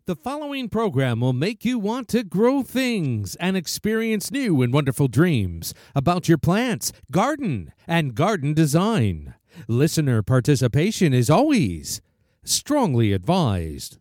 The following program will make you want to grow things and experience new and wonderful dreams about your plants, garden, and garden design. Listener participation is always strongly advised.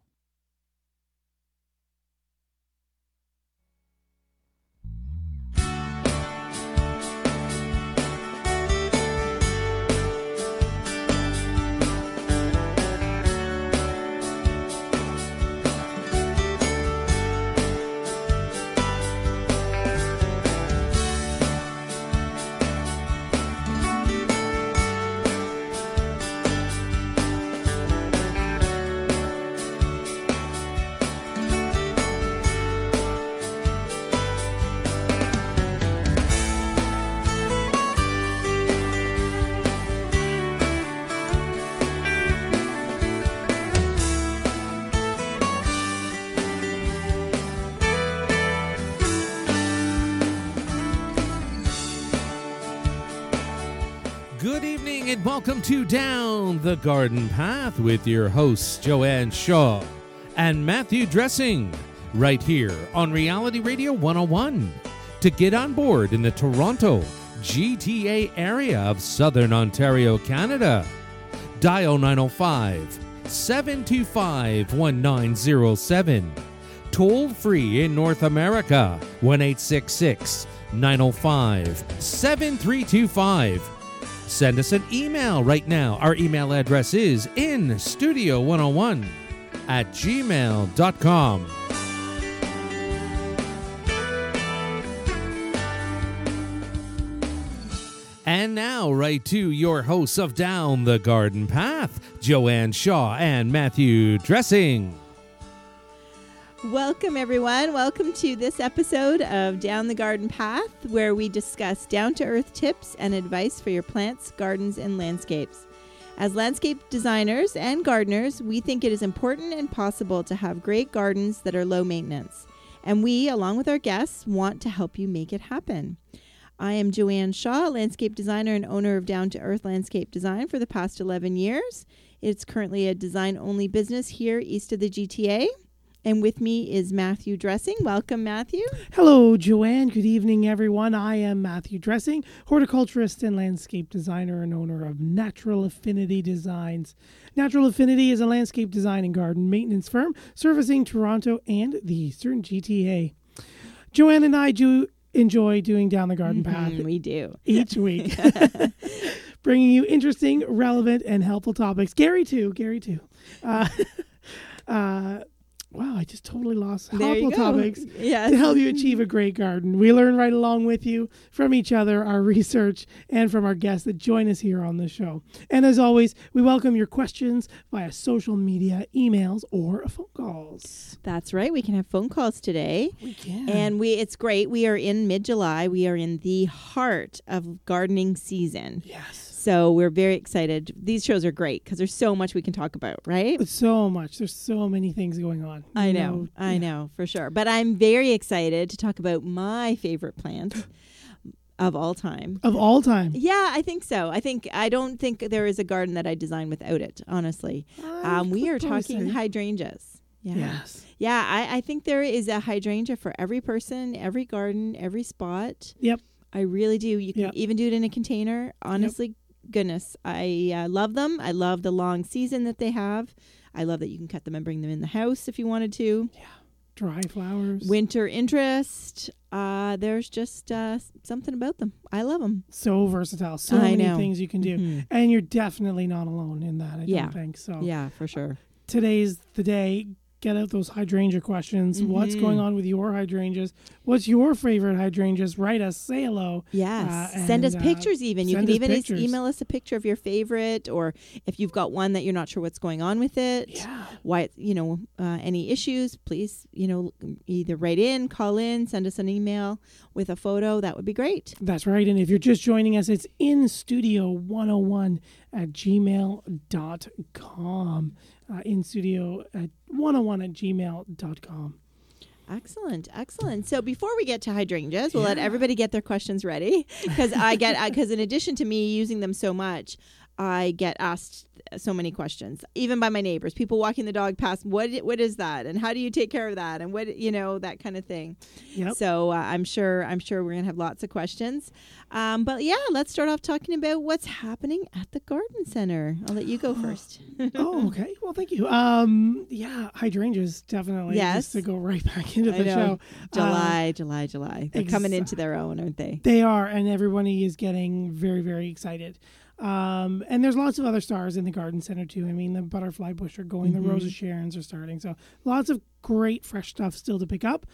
Good evening and welcome to Down the Garden Path with your hosts Joanne Shaw and Matthew Dressing, right here on Reality Radio 101. To get on board in the Toronto GTA area of Southern Ontario, Canada, dial 905-725-1907. Toll free in North America, 1-866-905-7325. Send us an email right now. Our email address is instudio101@gmail.com. And now, right to your hosts of Down the Garden Path, Joanne Shaw and Matthew Dressing. Welcome, everyone. Welcome to this episode of Down the Garden Path, where we discuss down-to-earth tips and advice for your plants, gardens, and landscapes. As landscape designers and gardeners, we think it is important and possible to have great gardens that are low maintenance. And we, along with our guests, want to help you make it happen. I am Joanne Shaw, landscape designer and owner of Down to Earth Landscape Design for the past 11 years. It's currently a design-only business here east of the GTA. And with me is Matthew Dressing. Welcome, Matthew. Hello, Joanne. Good evening, everyone. I am Matthew Dressing, horticulturist and landscape designer and owner of Natural Affinity Designs. Natural Affinity is a landscape design and garden maintenance firm servicing Toronto and the Eastern GTA. Joanne and I do enjoy doing Down the Garden Path. We do. Each week. Bringing you interesting, relevant, and helpful topics. Gary, too. Wow, I just totally lost helpful topics to help you achieve a great garden. We learn right along with you from each other, our research, and from our guests that join us here on the show. And as always, we welcome your questions via social media, emails, or phone calls. That's right. We can have phone calls today. We can. And it's great. We are in mid-July. We are in the heart of gardening season. Yes. So we're very excited. These shows are great because there's so much we can talk about, right? So much. There's so many things going on. I know, for sure. But I'm very excited to talk about my favorite plant of all time. Of all time? Yeah, I think so. I don't think there is a garden that I design without it, honestly. We are talking hydrangeas. Yeah. Yes. Yeah, I think there is a hydrangea for every person, every garden, every spot. Yep. I really do. You can even do it in a container. Honestly, goodness, I love them. I love the long season that they have. I love that you can cut them and bring them in the house if you wanted to. Yeah. Dry flowers. Winter interest. There's just something about them. I love them. So versatile. So many things you can do. Mm-hmm. And you're definitely not alone in that, I don't think. So yeah, for sure. Today's the day. Get out those hydrangea questions. Mm-hmm. What's going on with your hydrangeas? What's your favorite hydrangeas? Write us, say hello. Yes. Send us pictures even. You can even email us a picture of your favorite, or if you've got one that you're not sure what's going on with it. Yeah. Why, any issues, please, either write in, call in, send us an email with a photo. That would be great. That's right. And if you're just joining us, it's instudio101@gmail.com. instudio101@gmail.com. Excellent. So before we get to hydrangeas, we'll let everybody get their questions ready because in addition to me using them so much, I get asked so many questions, even by my neighbors, people walking the dog past. What is that, and how do you take care of that, and what that kind of thing. Yep. So I'm sure we're gonna have lots of questions. But yeah, let's start off talking about what's happening at the garden center. I'll let you go first. Oh, okay. Well, thank you. Yeah, hydrangeas definitely. Yes. Just to go right back into the know. show. July. They're coming into their own, aren't they? They are, and everybody is getting very, very excited. And there's lots of other stars in the garden center too. I mean, the butterfly bush are going, the Rose of Sharon's are starting. So lots of great fresh stuff still to pick up.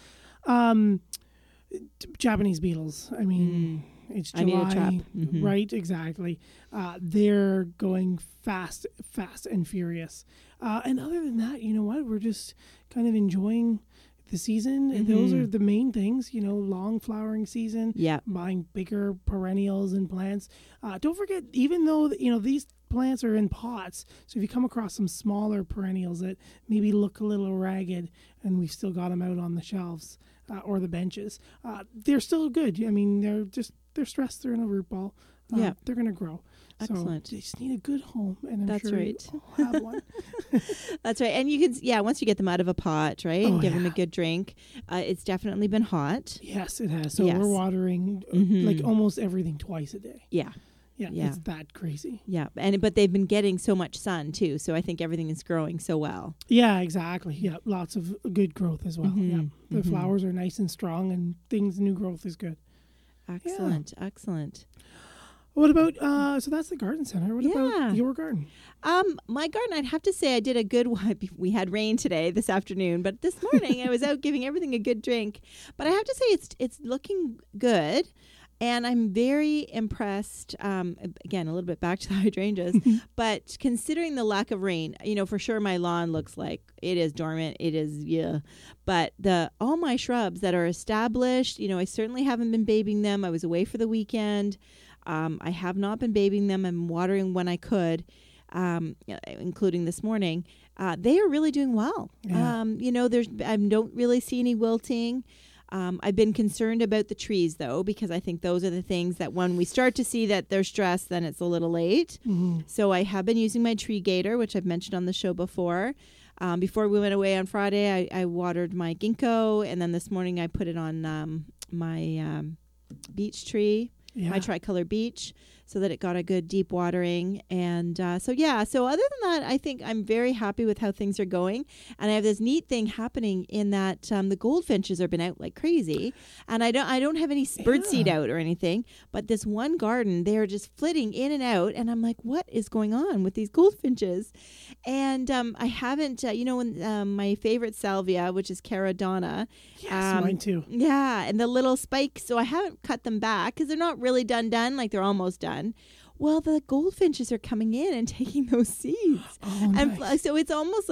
Japanese beetles. I mean, it's July, I need a trap. right? Exactly. They're going fast and furious. And other than that, you know what? We're just kind of enjoying the season. And those are the main things, long flowering season. Yeah. Buying bigger perennials and plants. Don't forget, even though, these plants are in pots, so if you come across some smaller perennials that maybe look a little ragged and we've still got them out on the shelves or the benches, they're still good. I mean, they're stressed. They're in a root ball. Yeah. They're going to grow. Excellent. So they just need a good home, and I'm That's sure right. you'll have one. That's right. And you can, once you get them out of a pot, right, and give them a good drink, it's definitely been hot. Yes, it has. So Yes. we're watering like almost everything twice a day. Yeah. Yeah, Yeah. it's that crazy. Yeah. But they've been getting so much sun too. So I think everything is growing so well. Yeah, exactly. Yeah, lots of good growth as well. Yeah, the flowers are nice and strong, and new growth is good. Excellent. Excellent. What about, so that's the garden center. What about your garden? My garden, I'd have to say I did a good one. We had rain today, this afternoon, but this morning I was out giving everything a good drink. But I have to say it's looking good. And I'm very impressed, again, a little bit back to the hydrangeas, but considering the lack of rain, for sure my lawn looks like it is dormant. It is, but all my shrubs that are established, I certainly haven't been babying them. I was away for the weekend. I have not been babying them. I'm watering when I could, including this morning. They are really doing well. Yeah. I don't really see any wilting. I've been concerned about the trees, though, because I think those are the things that when we start to see that they're stressed, then it's a little late. So I have been using my tree gator, which I've mentioned on the show before. Before we went away on Friday, I watered my ginkgo, and then this morning I put it on my beech tree. My tricolor beech, so that it got a good deep watering. And so other than that, I think I'm very happy with how things are going. And I have this neat thing happening in that the goldfinches have been out like crazy, and I don't have any birdseed out or anything, but this one garden, they're just flitting in and out, and I'm like, what is going on with these goldfinches? And I haven't, when my favorite salvia, which is Caradonna. Yes, mine too. Yeah, and the little spikes, so I haven't cut them back because they're not really done, like they're almost done. Well, the goldfinches are coming in and taking those seeds. Oh, and nice. so it's almost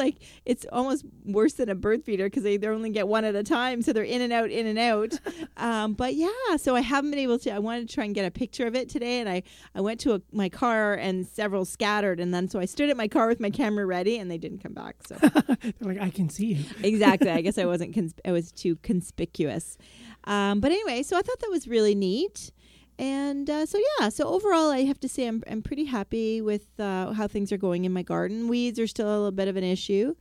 worse than a bird feeder because they only get one at a time. So they're in and out. But yeah, so I haven't been able to, I wanted to try and get a picture of it today. And I went to my car and several scattered. And then so I stood at my car with my camera ready and they didn't come back. So they're like, I can see you. Exactly. I guess I was too conspicuous. But anyway, so I thought that was really neat. And so overall, I have to say I'm pretty happy with how things are going in my garden. Weeds are still a little bit of an issue.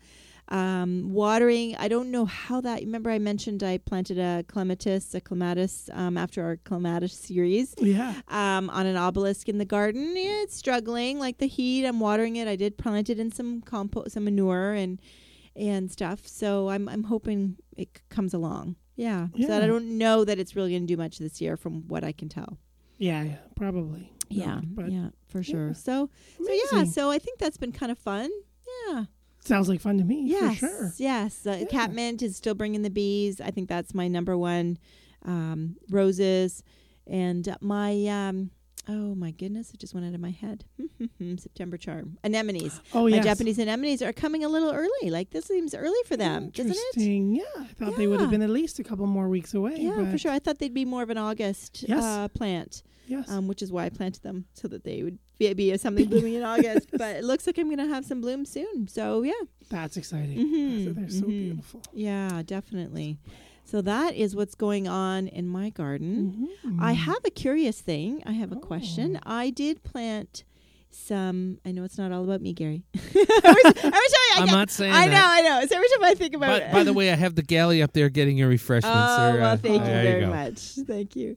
Watering, I don't know how that. Remember, I mentioned I planted a clematis after our clematis series. Yeah. On an obelisk in the garden. Yeah, it's struggling. Like the heat, I'm watering it. I did plant it in some compost, some manure, and stuff. So I'm hoping it comes along. Yeah. So I don't know that it's really going to do much this year from what I can tell. Yeah, probably. Yeah, for sure. Yeah. So I think that's been kind of fun. Yeah. Sounds like fun to me, Yes, for sure. yes. Catmint is still bringing the bees. I think that's my number one. Roses. And my... oh my goodness, it just went out of my head. September charm. Anemones. Oh, my yes. Japanese anemones are coming a little early. Like this seems early for them, doesn't it? Interesting. Yeah, I thought they would have been at least a couple more weeks away. Yeah, for sure. I thought they'd be more of an August plant. Yes. Which is why I planted them, so that they would be something blooming in August. But it looks like I'm going to have some bloom soon. So, yeah. That's exciting. They're so beautiful. Yeah, definitely. So that is what's going on in my garden. I have a curious thing. I have a question. I did plant I know it's not all about me, Gary. every time I'm not saying I that. know. So every time I think about it. By the way, I have the galley up there getting your refreshments. Oh, well, thank you there very go. much. Thank you.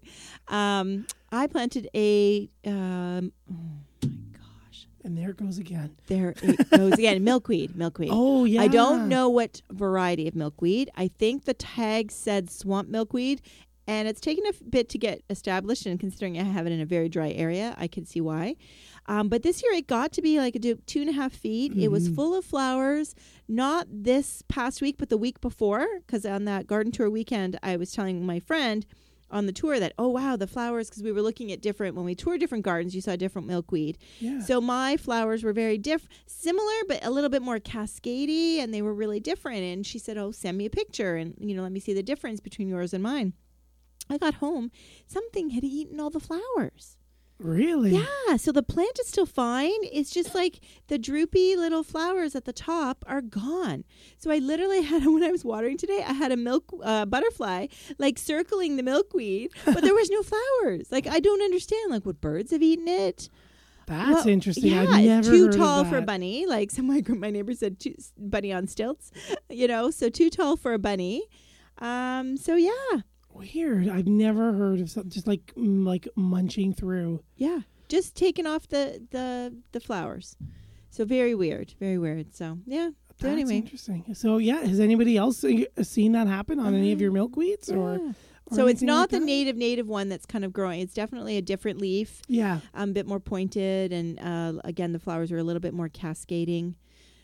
I planted a, oh my gosh. And there it goes again. There it goes again. Milkweed. Oh, yeah. I don't know what variety of milkweed. I think the tag said swamp milkweed, and it's taken a bit to get established, and considering I have it in a very dry area, I can see why. But this year it got to be like 2.5 feet. Mm-hmm. It was full of flowers, not this past week, but the week before, because on that garden tour weekend, I was telling my friend on the tour that, oh, wow, the flowers, because we were looking at when we toured different gardens, you saw different milkweed. Yeah. So my flowers were very similar, but a little bit more cascadey, and they were really different. And she said, oh, send me a picture and, let me see the difference between yours and mine. I got home. Something had eaten all the flowers. Really? Yeah. So the plant is still fine. It's just like the droopy little flowers at the top are gone. So I literally had, when I was watering today, I had a butterfly like circling the milkweed, but there was no flowers. Like, I don't understand, like, what birds have eaten it. That's interesting. Yeah, I've never too heard tall of for a that. bunny. Like, my neighbor said, bunny on stilts, so too tall for a bunny. So yeah. Weird. I've never heard of something just like munching through. Yeah, just taking off the flowers. So very weird. So yeah. So That's anyway, interesting. So yeah, has anybody else seen that happen on any of your milkweeds or so it's anything not like the that? native one that's kind of growing. It's definitely a different leaf. Yeah. A bit more pointed, and again, the flowers are a little bit more cascading.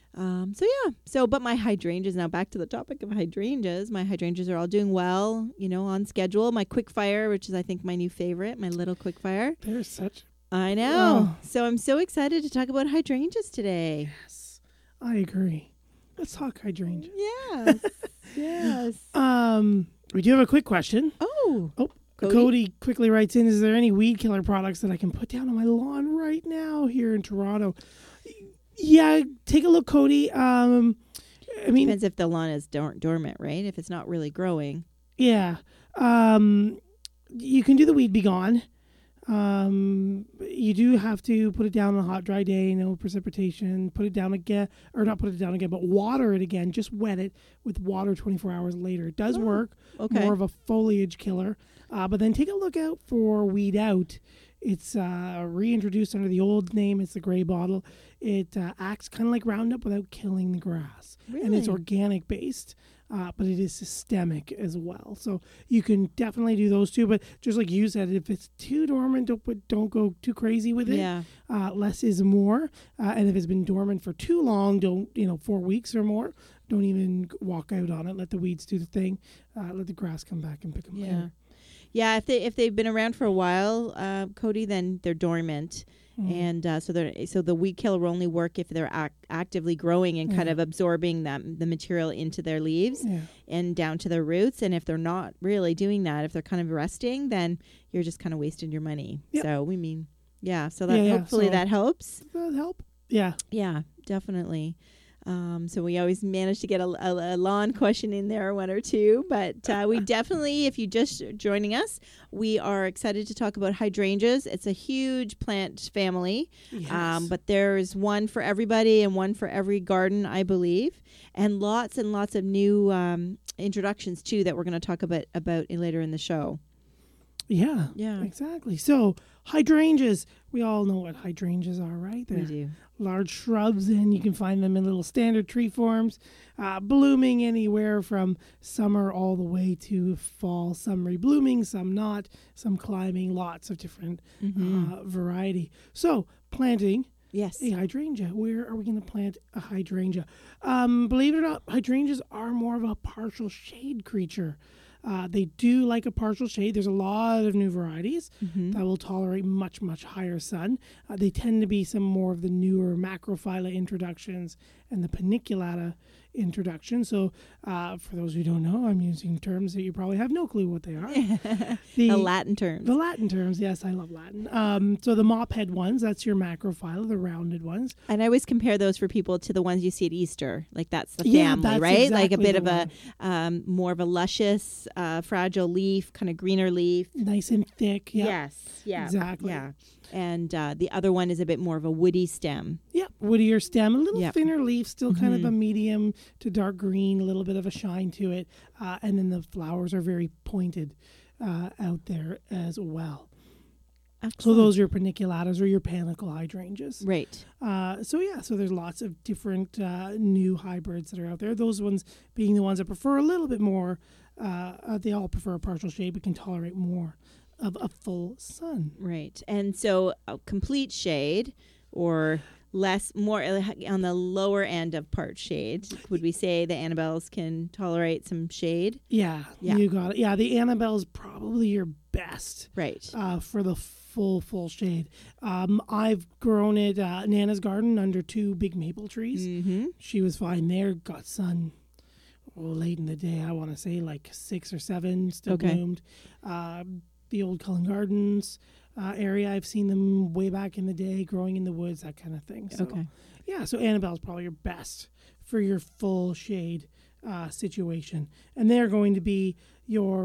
But my hydrangeas, now back to the topic of hydrangeas. My hydrangeas are all doing well, on schedule. My quickfire, which is I think my new favorite, my little quickfire. There's such. I know. Oh. So I'm so excited to talk about hydrangeas today. Yes, I agree. Let's talk hydrangea. Yes. Yes. We do have a quick question. Oh. Cody quickly writes in, is there any weed killer products that I can put down on my lawn right now here in Toronto? Yeah, take a look, Cody. Depends if the lawn is dormant, right? If it's not really growing. Yeah. You can do the Weed Be Gone. You do have to put it down on a hot, dry day, no precipitation. Put it down again, or not put it down again, but water it again. Just wet it with water 24 hours later. It does work. Okay. More of a foliage killer. But then take a look out for Weed Out. It's reintroduced under the old name. It's the gray bottle. It acts kind of like Roundup without killing the grass. Really? And it's organic based, but it is systemic as well. So you can definitely do those two. But just like you said, if it's too dormant, don't go too crazy with it. Yeah. Less is more. And if it's been dormant for too long, 4 weeks or more, don't even walk out on it. Let the weeds do the thing. Let the grass come back and pick them later. Yeah, if they've been around for a while, Cody, then they're dormant, and so the weed killer will only work if they're actively growing and kind of absorbing the material into their leaves and down to their roots. And if they're not really doing that, if they're kind of resting, then you're just kind of wasting your money. Yep. So so that hopefully that helps. That help? Yeah. Yeah, definitely. So we always manage to get a lawn question in there, one or two, but we definitely, if you just joining us, we are excited to talk about hydrangeas. It's a huge plant family, but there's one for everybody and one for every garden, I believe, and lots of new introductions too that we're going to talk about later in the show. Yeah, exactly. So hydrangeas, we all know what hydrangeas are, right? They're we do. Large shrubs, and you can find them in little standard tree forms, blooming anywhere from summer all the way to fall. Some reblooming, some not, some climbing, lots of different variety. So planting a hydrangea. Where are we going to plant a hydrangea? Believe it or not, hydrangeas are more of a partial shade creature. They do like a partial shade. There's a lot of new varieties that will tolerate much, much higher sun. They tend to be some more of the newer Macrophylla introductions and the Paniculata introduction. So for those who don't know, I'm using terms that you probably have no clue what they are. The Latin terms. The Latin terms, yes, I love Latin. So the mop head ones, that's your Macrophylla, the rounded ones. And I always compare those for people to the ones you see at Easter. Like that's the family, that's right? exactly like a bit of one. a more of a luscious, fragile leaf, kind of greener leaf. Nice and thick. Yep. Yes. Yeah. Exactly. Yeah. And the other one is a bit more of a woody stem. Yeah, woodier stem, a little Yep. thinner leaf, still kind of a medium to dark green, a little bit of a shine to it. And then the flowers are very pointed out there as well. So Excellent. those are your paniculatas or your panicle hydrangeas. Right. So there's lots of different new hybrids that are out there. Those ones being the ones that prefer a little bit more. They all prefer a partial shade, but can tolerate more of a full sun. Right. And so a complete shade or more on the lower end of part shade. Would we say the Annabelles can tolerate some shade? Yeah, you got it. Yeah, the Annabelle's probably your best Right. for the full shade. I've grown it Nana's garden under 2 big maple trees. Mm-hmm. She was fine there. Got sun late in the day. I want to say like 6 or 7 still Okay. bloomed. The old Cullen Gardens area, I've seen them way back in the day, growing in the woods, that kind of thing. So, Okay. yeah, so Annabelle's probably your best for your full shade situation, and they're going to be your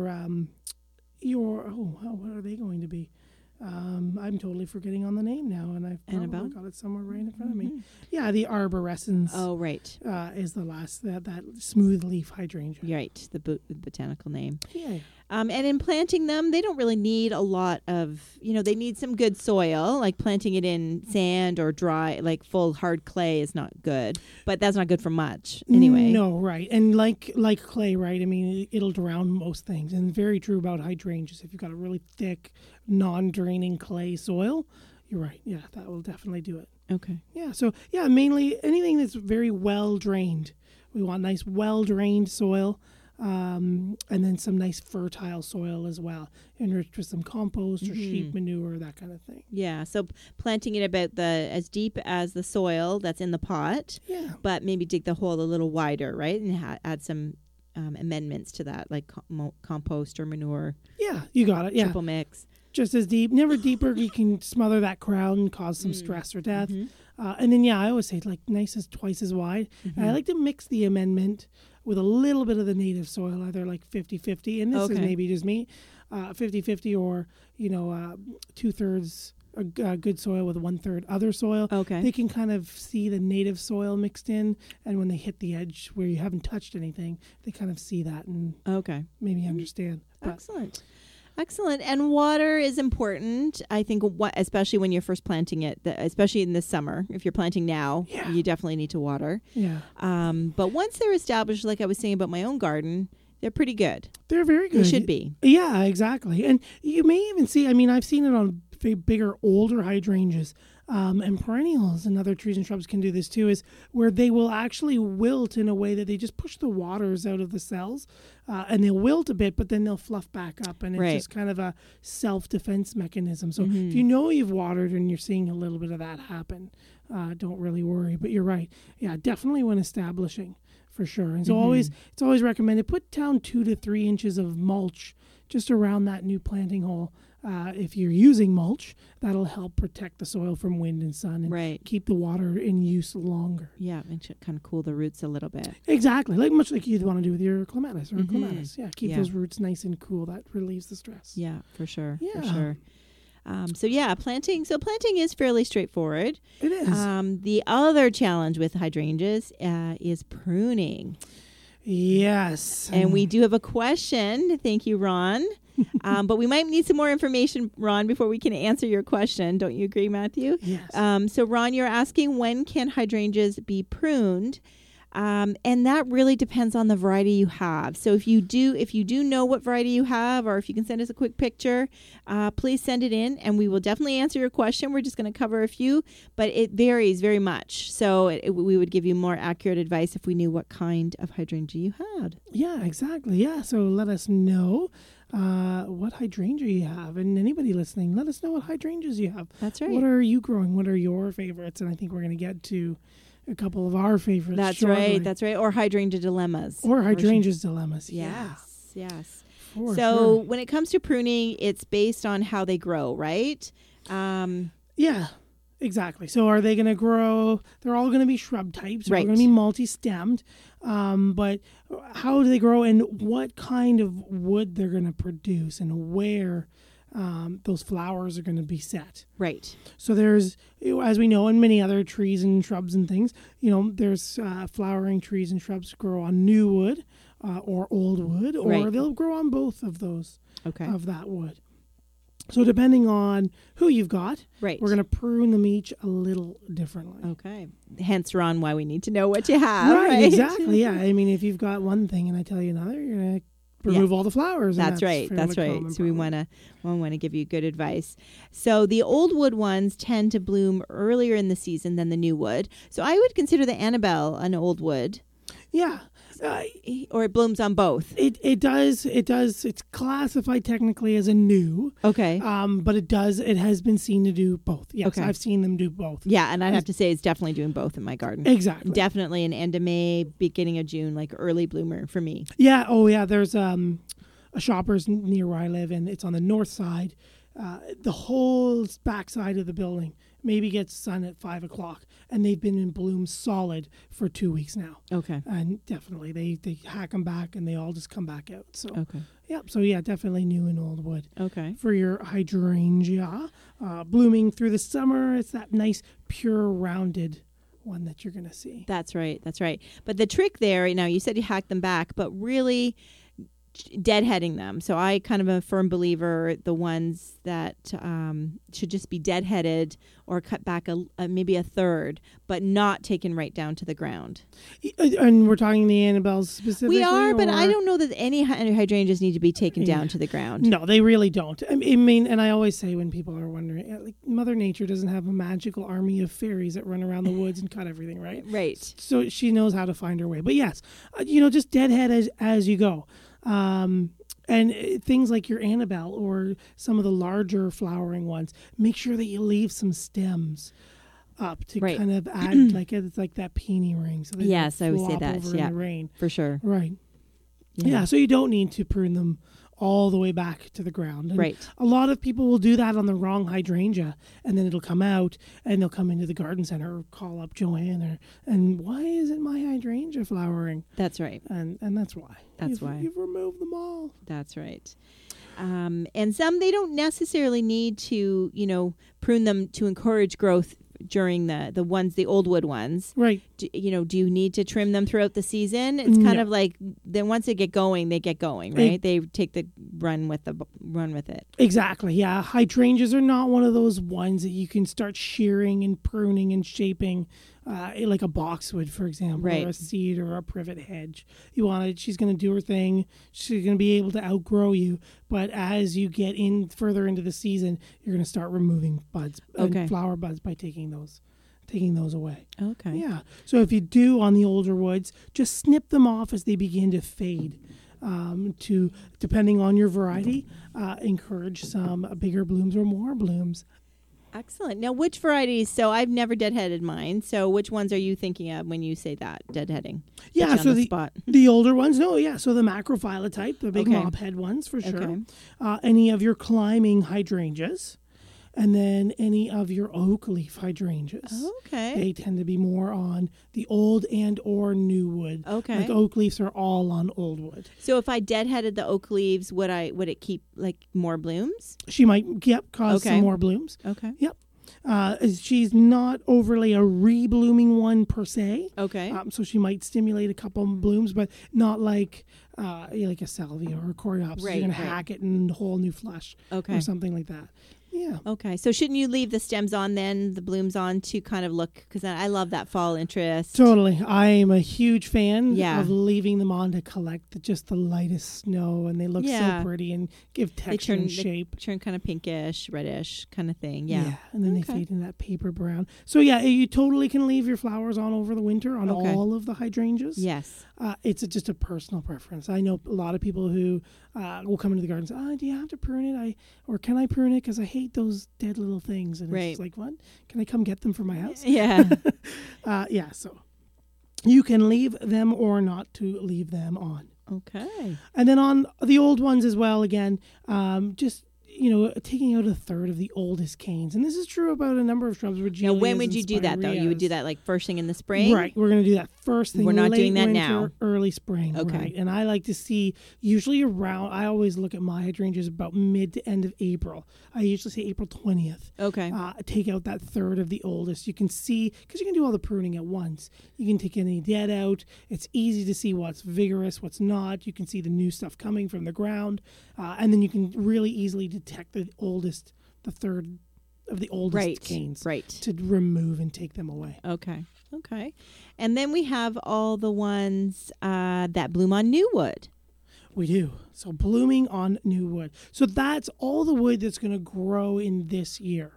what are they going to be? I'm totally forgetting on the name now, and I've probably Annabelle? got it somewhere right in front of me. Yeah, the arborescens Oh, right. is the last that smooth leaf hydrangea. Right. The botanical name. Yeah. And in planting them, they don't really need a lot of, they need some good soil, like planting it in sand or dry, like full hard clay is not good, but that's not good for much anyway. No, right. And like clay, right? I mean, it'll drown most things. And very true about hydrangeas. If you've got a really thick, non-draining clay soil, you're right. Yeah, that will definitely do it. Okay. Yeah, so, yeah, mainly anything that's very well-drained. We want nice, well-drained soil. And then some nice fertile soil as well, enriched with some compost or sheep manure, that kind of thing. Yeah, so planting it about as deep as the soil that's in the pot, Yeah. but maybe dig the hole a little wider, right? And add some amendments to that, like compost or manure, Yeah, you got it. Yeah, triple mix. just as deep, never deeper. You can smother that crown and cause some stress or death. And then, yeah, I always say like nice as twice as wide. And I like to mix the amendment with a little bit of the native soil, either like 50-50, and this is maybe just me, 50-50 or, 2/3 good soil with 1/3 other soil. Okay. They can kind of see the native soil mixed in, and when they hit the edge where you haven't touched anything, they kind of see that and Okay. maybe understand. But Excellent. And water is important. I think, especially when you're first planting it, especially in the summer. If you're planting now, you definitely need to water. yeah, But once they're established, like I was saying about my own garden, they're pretty good. they're very good. They should be. Yeah, exactly. And you may even see, I've seen it on bigger, older hydrangeas. And perennials and other trees and shrubs can do this too, is where they will actually wilt in a way that they just push the waters out of the cells and they'll wilt a bit, but then they'll fluff back up. And it's just kind of a self-defense mechanism. So if you know you've watered and you're seeing a little bit of that happen, don't really worry. But you're right. Yeah, definitely when establishing, for sure. And so it's always recommended, put down 2 to 3 inches of mulch just around that new planting hole. If you're using mulch, that'll help protect the soil from wind and sun and keep the water in use longer. Yeah, and kind of cool the roots a little bit. Exactly, much like you'd want to do with your clematis or clematis. Yeah, keep those roots nice and cool. That relieves the stress. Yeah, for sure. Yeah. For sure. Planting. So planting is fairly straightforward. It is. The other challenge with hydrangeas is pruning. Yes. And we do have a question. Thank you, Ron. But we might need some more information, Ron, before we can answer your question. Don't you agree, Matthew? Yes. So, Ron, you're asking when can hydrangeas be pruned? And that really depends on the variety you have. So if you do know what variety you have, or if you can send us a quick picture, please send it in and we will definitely answer your question. We're just going to cover a few, but it varies very much. So we would give you more accurate advice if we knew what kind of hydrangea you had. Yeah, exactly. Yeah. So let us know what hydrangea you have. And anybody listening, let us know what hydrangeas you have. That's right. What are you growing? What are your favorites? And I think we're going to get to a couple of our favorites. That's shortly. right. Or hydrangea dilemmas. Or hydrangeas dilemmas. Yes. For so sure. when it comes to pruning, it's based on how they grow, right? Yeah, exactly. So are they going to grow? They're all going to be shrub types. They're Right. going to be multi-stemmed. But how do they grow and what kind of wood they're going to produce and where those flowers are going to be set. Right. So there's, as we know, in many other trees and shrubs and things, there's flowering trees and shrubs grow on new wood or old wood, or Right. they'll grow on both of those Okay. of that wood. So depending on who you've got, Right. we're going to prune them each a little differently. Okay. Hence, Ron, why we need to know what you have. Right, exactly. Yeah. I mean, if you've got one thing and I tell you another, you're going to remove all the flowers. And That's right. fairly That's right. common So we problem. want to give you good advice. So the old wood ones tend to bloom earlier in the season than the new wood. So I would consider the Annabelle an old wood, Yeah. or it blooms on both. It does. It's classified technically as a new. Okay. But it has been seen to do both. Yes, Okay. I've seen them do both. Yeah, and I'd have to say it's definitely doing both in my garden. Exactly. Definitely an end of May, beginning of June, like early bloomer for me. Yeah. Oh, yeah. There's a Shoppers near where I live, and it's on the north side. The whole back side of the building maybe gets sun at 5 o'clock, and they've been in bloom solid for 2 weeks now. Okay. And definitely, they hack them back, and they all just come back out. So, Okay. yep. So yeah, definitely new and old wood. Okay. For your hydrangea, blooming through the summer, it's that nice, pure, rounded one that you're going to see. That's right. That's right. But the trick there, now you said you hack them back, but really deadheading them. So I kind of am a firm believer the ones that should just be deadheaded or cut back maybe a third, but not taken right down to the ground. And we're talking the Annabelles specifically? We are, but or- I don't know that any hydrangeas need to be taken down to the ground. No, they really don't. I mean, and I always say when people are wondering, like Mother Nature doesn't have a magical army of fairies that run around the woods and cut everything, right? Right. So she knows how to find her way. But yes, just deadhead as you go. And things like your Annabelle or some of the larger flowering ones, make sure that you leave some stems up to Right. kind of add it's like that peony ring. So they Yes, don't I would say flop that. over Yeah. in the rain. For sure. Right. Yeah. So you don't need to prune them all the way back to the ground. And Right. a lot of people will do that on the wrong hydrangea, and then it'll come out, and they'll come into the garden center or call up Joanne, and why isn't my hydrangea flowering? That's right. And that's why. That's why. You've removed them all. That's right. And some, they don't necessarily need to, prune them to encourage growth during the old wood ones. Right. Do you need to trim them throughout the season? It's kind of like, then once they get going, right? They take the run with it. Exactly. Yeah. Hydrangeas are not one of those ones that you can start shearing and pruning and shaping like a boxwood, for example, Right. or a cedar or a privet hedge. She's going to do her thing. She's going to be able to outgrow you. But as you get further into the season, you're going to start removing buds Okay. and flower buds by taking those away. Okay. Yeah. So if you do on the older woods, just snip them off as they begin to fade. To, depending on your variety, encourage some bigger blooms or more blooms. Excellent. Now, which varieties? So I've never deadheaded mine. So which ones are you thinking of when you say that, deadheading? Yeah, Put you so on the spot. the older ones, no, yeah. So the macrophylla type, the big Okay. mop head ones for sure. Okay. Any of your climbing hydrangeas, and then any of your oak leaf hydrangeas. Okay. They tend to be more on the old and or new wood. Okay. Like oak leaves are all on old wood. So if I deadheaded the oak leaves, would it keep like more blooms? She might, cause Okay. some more blooms. Okay. Yep. She's not overly a re-blooming one per se. Okay. So she might stimulate a couple blooms, but not like like a salvia or a coreopsis. Right, You're going to right. hack it in whole new flesh Okay. or something like that. Yeah. Okay. So shouldn't you leave the stems on then, the blooms on, to kind of look, because I love that fall interest. Totally. I am a huge fan Yeah. of leaving them on to collect just the lightest snow, and they look Yeah. so pretty and give texture and shape. Turn kind of pinkish, reddish kind of thing. Yeah. And then Okay. they fade into that paper brown. So yeah, you totally can leave your flowers on over the winter on Okay. all of the hydrangeas. Yes. It's just a personal preference. I know a lot of people who will come into the garden and say, do you have to prune it? Or can I prune it? Because I hate those dead little things. And Right. it's just like, what? Can I come get them from my house? Yeah. Yeah, so you can leave them or not to leave them on. Okay. And then on the old ones as well, again, just taking out a third of the oldest canes. And this is true about a number of shrubs. Now, when would you do that, though? You would do that like first thing in the spring? Right. We're going to do that first thing. We're not late doing that winter, now. Early spring. Okay. Right. And I like to see usually around, I always look at my hydrangeas about mid to end of April. I usually say April 20th. Okay. Take out that third of the oldest. You can see, because you can do all the pruning at once. You can take any dead out. It's easy to see what's vigorous, what's not. You can see the new stuff coming from the ground. And then you can really easily detect the third of the oldest canes. Right. To remove and take them away. Okay. And then we have all the ones that bloom on new wood. We do. So blooming on new wood. So that's all the wood that's going to grow in this year.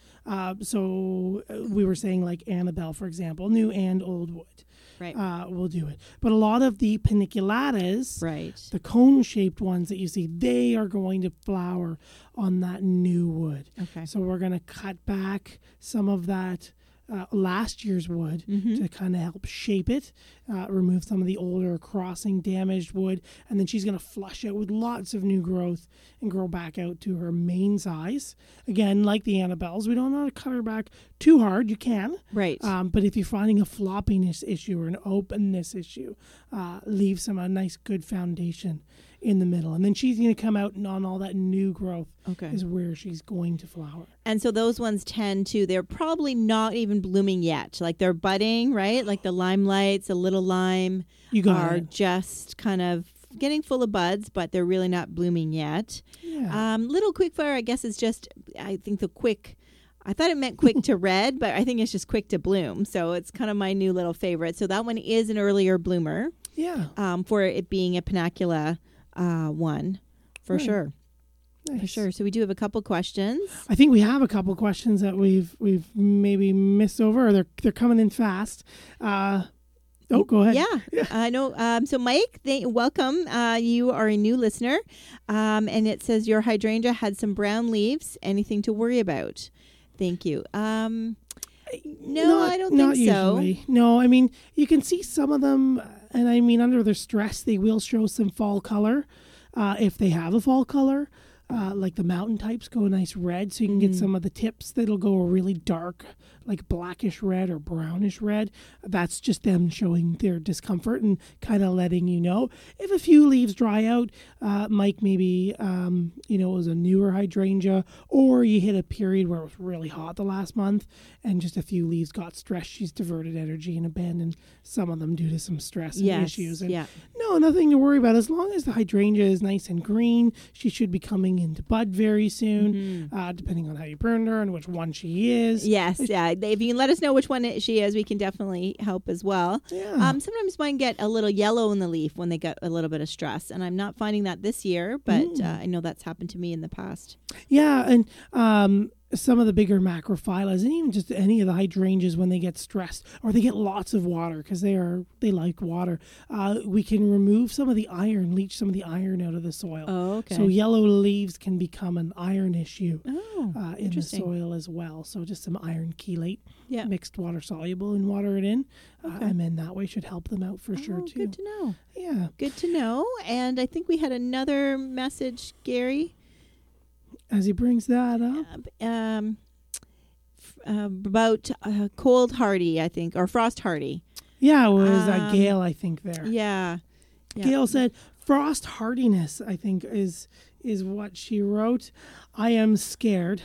So we were saying like Annabelle, for example, new and old wood. Right. We'll do it. But a lot of the paniculatas, the cone-shaped ones that you see, they are going to flower on that new wood. Okay. So we're going to cut back some of that last year's wood to kind of help shape it, remove some of the older crossing damaged wood, and then she's going to flush out with lots of new growth and grow back out to her main size. Again, like the Annabelles, we don't want to cut her back too hard. You can. Right. But if you're finding a floppiness issue or an openness issue, leave a nice good foundation in the middle. And then she's going to come out and on all that new growth is where she's going to flower. And so those ones they're probably not even blooming yet. Like they're budding, right? Like the limelights, a little lime just kind of getting full of buds, but they're really not blooming yet. Yeah. Little quickfire, I guess, is just, I think I thought it meant quick to red, but I think it's just quick to bloom. So it's kind of my new little favorite. So that one is an earlier bloomer. Yeah. For it being a panicula one, for sure. Nice. For sure. So we do have a couple questions. I think we have a couple questions that we've maybe missed over, or they're coming in fast. Go ahead. Yeah. I know. So Mike, welcome. You are a new listener. And it says your hydrangea had some brown leaves. Anything to worry about? Thank you. No, I don't think usually. So. No, I mean, you can see some of them, and I mean, under their stress, they will show some fall color. If they have a fall color, like the mountain types go a nice red, so you can get some of the tips that'll go a really dark, like blackish red or brownish red. That's just them showing their discomfort and kind of letting you know. If a few leaves dry out, Mike, maybe, it was a newer hydrangea, or you hit a period where it was really hot the last month and just a few leaves got stressed. She's diverted energy and abandoned some of them due to some stress and issues. And no, nothing to worry about. As long as the hydrangea is nice and green, she should be coming into bud very soon, depending on how you burned her and which one she is. Yes, yeah. If you can let us know which one she is, we can definitely help as well. Yeah. Sometimes mine get a little yellow in the leaf when they get a little bit of stress, and I'm not finding that this year, but I know that's happened to me in the past. Yeah, and some of the bigger macrophyllus, and even just any of the hydrangeas, when they get stressed or they get lots of water, because they like water, we can remove some of the iron, leach some of the iron out of the soil. Oh, okay. So yellow leaves can become an iron issue in the interesting. soil as well. So just some iron chelate, Yeah. mixed water soluble, and water it in, and then that way should help them out for sure too. Good to know. Yeah. Good to know. And I think we had another message, Gary. As he brings that up. About cold hardy, I think, or frost hardy. Yeah, it was Gail, I think, there. Yeah. Gail said, frost hardiness, I think, is what she wrote. I am scared.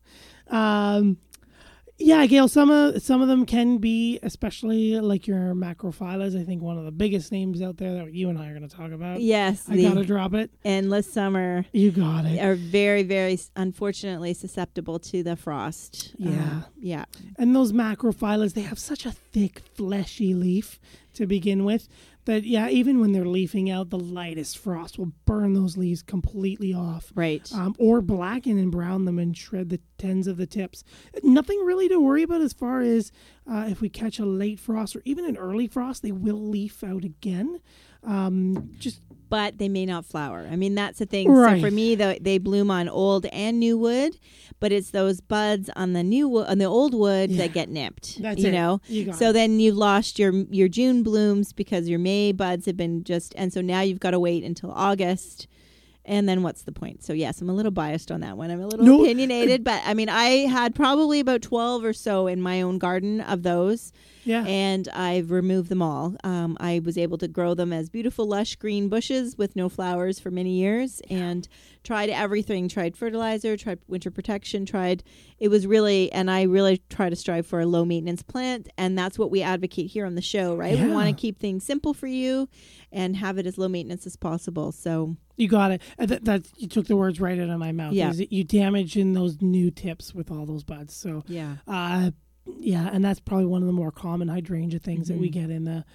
Yeah, Gail, some of them can be, especially like your macrophyllus. I think one of the biggest names out there that you and I are going to talk about. Yes. I got to drop it. Endless summer. You got it. Are very, very, unfortunately, susceptible to the frost. Yeah. Yeah. And those macrophyllus, they have such a thick, fleshy leaf to begin with that, even when they're leafing out, the lightest frost will burn those leaves completely off. Right. Or blacken and brown them and shred the tends of the tips. Nothing really to worry about as far as if we catch a late frost or even an early frost, they will leaf out again. But they may not flower. I mean, that's the thing. Right. So for me, they bloom on old and new wood, but it's those buds on the old wood that get nipped. That's you it. know. So then you've lost your June blooms because your May buds have been and so now you've got to wait until August, And then what's the point? So yes, I'm a little biased on that one. I'm a little opinionated, but I mean, I had probably about 12 or so in my own garden of those. Yeah. And I've removed them all. I was able to grow them as beautiful, lush green bushes with no flowers for many years, and tried everything. Tried fertilizer, tried winter protection, it was really, and I really try to strive for a low maintenance plant. And that's what we advocate here on the show, right? Yeah. We want to keep things simple for you and have it as low maintenance as possible. So you got it. That you took the words right out of my mouth. Yeah. Is you damaging those new tips with all those buds. So yeah. Yeah, and that's probably one of the more common hydrangea things that we get in the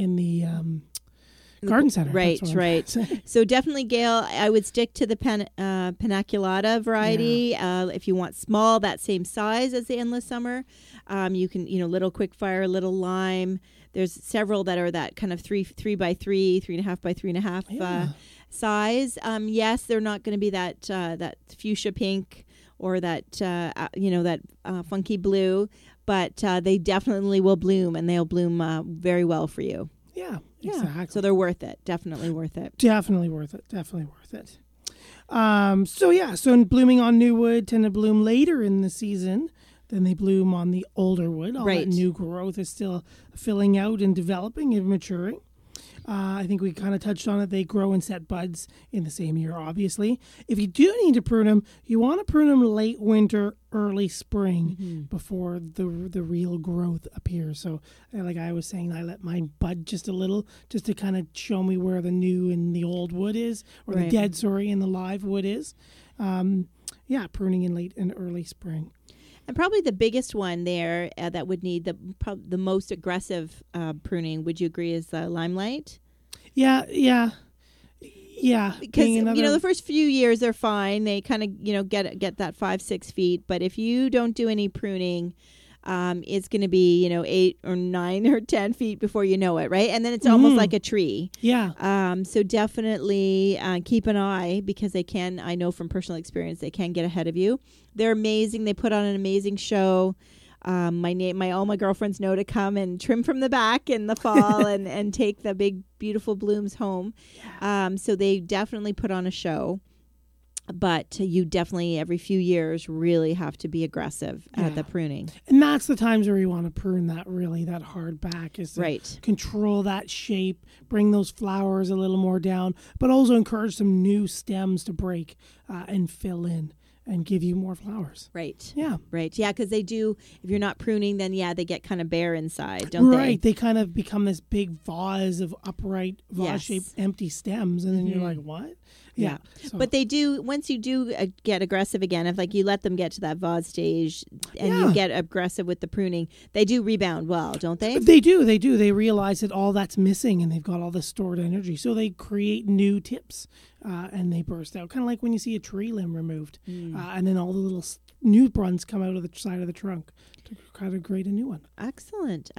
garden center. Right. So definitely, Gail, I would stick to the paniculata variety. If you want small, that same size as the endless summer, you can, little quickfire, little lime. There's several that are that kind of 3 by 3, 3.5 by 3.5 size. Yes, they're not going to be that fuchsia pink or that funky blue, but they definitely will bloom, and they'll bloom very well for you. Yeah, exactly. So they're worth it. Definitely worth it. Definitely worth it. So blooming on new wood tend to bloom later in the season than they bloom on the older wood. All that new growth is still filling out and developing and maturing. I think we kind of touched on it. They grow and set buds in the same year, obviously. If you do need to prune them, you want to prune them late winter, early spring before the real growth appears. So like I was saying, I let mine bud just a little just to kind of show me where the new and the old wood is, or the dead, and the live wood is. Pruning in late and early spring. And probably the biggest one there that would need the most aggressive pruning, would you agree, is Limelight? Yeah. Because the first few years they're fine. They kind of get that 5-6 feet. But if you don't do any pruning, it's going to be 8 or 9 or 10 feet before you know it, right? And then it's almost like a tree. Yeah. So definitely keep an eye, because they can. I know from personal experience they can get ahead of you. They're amazing. They put on an amazing show. All my girlfriends know to come and trim from the back in the fall and take the big beautiful blooms home. So they definitely put on a show. But you definitely, every few years, really have to be aggressive at the pruning. And that's the times where you want to prune that hard back, is to control that shape, bring those flowers a little more down, but also encourage some new stems to break and fill in and give you more flowers. Right. Yeah. Right. Yeah, because they do, if you're not pruning, then they get kind of bare inside, don't they? Right. They kind of become this big vase of upright, vase-shaped empty stems, and then you're like, what? Yeah. So. But they do, once you do get aggressive again, if you let them get to that vase stage and you get aggressive with the pruning, they do rebound well, don't they? They do. They realize that all that's missing, and they've got all this stored energy. So they create new tips and they burst out. Kind of like when you see a tree limb removed and then all the little new ones come out of the side of the trunk to kind of create a new one. Excellent.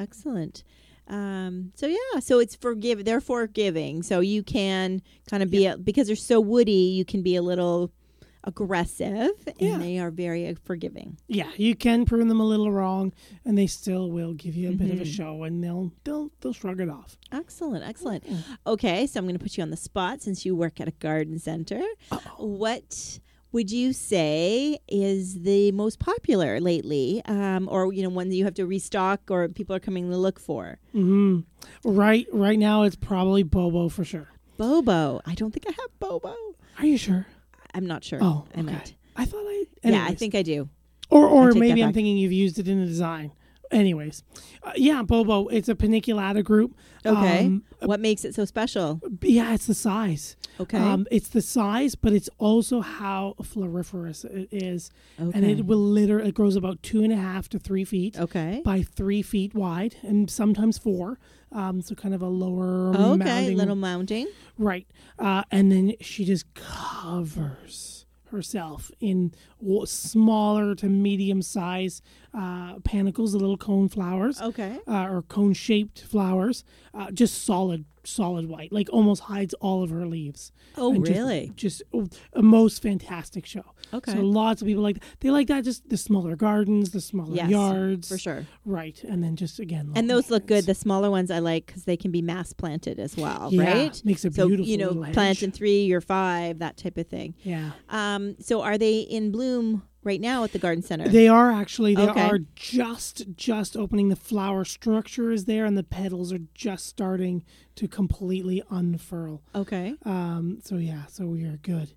So it's they're forgiving. So you can kind of be, because they're so woody, you can be a little aggressive, and they are very forgiving. Yeah, you can prune them a little wrong, and they still will give you a bit of a show, and they'll shrug it off. Excellent. Yeah. Okay, so I'm going to put you on the spot since you work at a garden center. What would you say is the most popular lately, or one that you have to restock or people are coming to look for? Right now it's probably Bobo for sure. Bobo. I don't think I have Bobo. Are you sure? I'm not sure. Oh, okay. I might. I thought I... Yeah, I think I do. Or maybe I'm thinking you've used it in the design. Anyways, Bobo, it's a paniculata group. Okay. What makes it so special? Yeah, it's the size. Okay. It's the size, but it's also how floriferous it is. Okay. And it will it grows about 2.5 to 3 feet. Okay. By 3 feet wide, and sometimes 4. So kind of a lower mounding. Little mounding. Right. And then she just covers herself in smaller to medium size panicles, the little cone flowers. Okay. Or cone-shaped flowers, just solid white, like almost hides all of her leaves. Oh, And really? Just a most fantastic show. Okay. So lots of people like that. They like that, just the smaller gardens, the smaller Yes, yards. for sure. Right. And then just, again, And those look good. The The smaller ones I like because they can be mass planted as well, Yeah, right? makes a so, beautiful little plant hedge. in 3 or 5, that type of thing. Yeah. So are they in bloom right now at the garden center? They are actually. They Okay. are just opening. The flower structure is there, and the petals are just starting to completely unfurl. Okay. So we are good.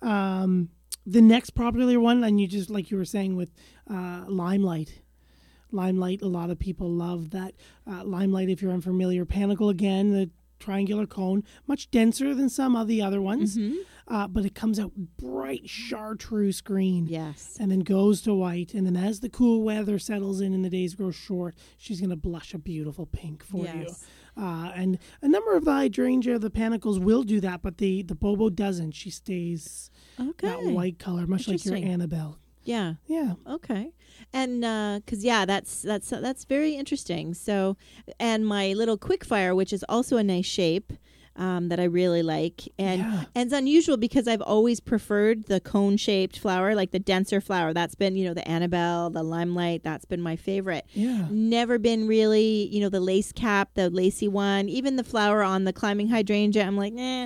The next popular one, and you just like you were saying with Limelight. Limelight, a lot of people love that. Limelight, if you're unfamiliar, panicle again, the triangular cone, much denser than some of the other ones, but it comes out bright chartreuse green. Yes. And then goes to white. And then as the cool weather settles in and the days grow short, she's going to blush a beautiful pink for you. Yes. And a number of the hydrangea, the panicles will do that, but the Bobo doesn't. She stays Okay. that white color, much like your Interesting. Annabelle. Yeah. Yeah. Okay. And because that's very interesting. So, and my little quickfire, which is also a nice shape that I really like, and Yeah. and it's unusual because I've always preferred the cone shaped flower, like the denser flower. That's been the Annabelle, the Limelight. That's been my favorite. Yeah. Never been really the lace cap, the lacy one, even the flower on the climbing hydrangea. I'm like, nah.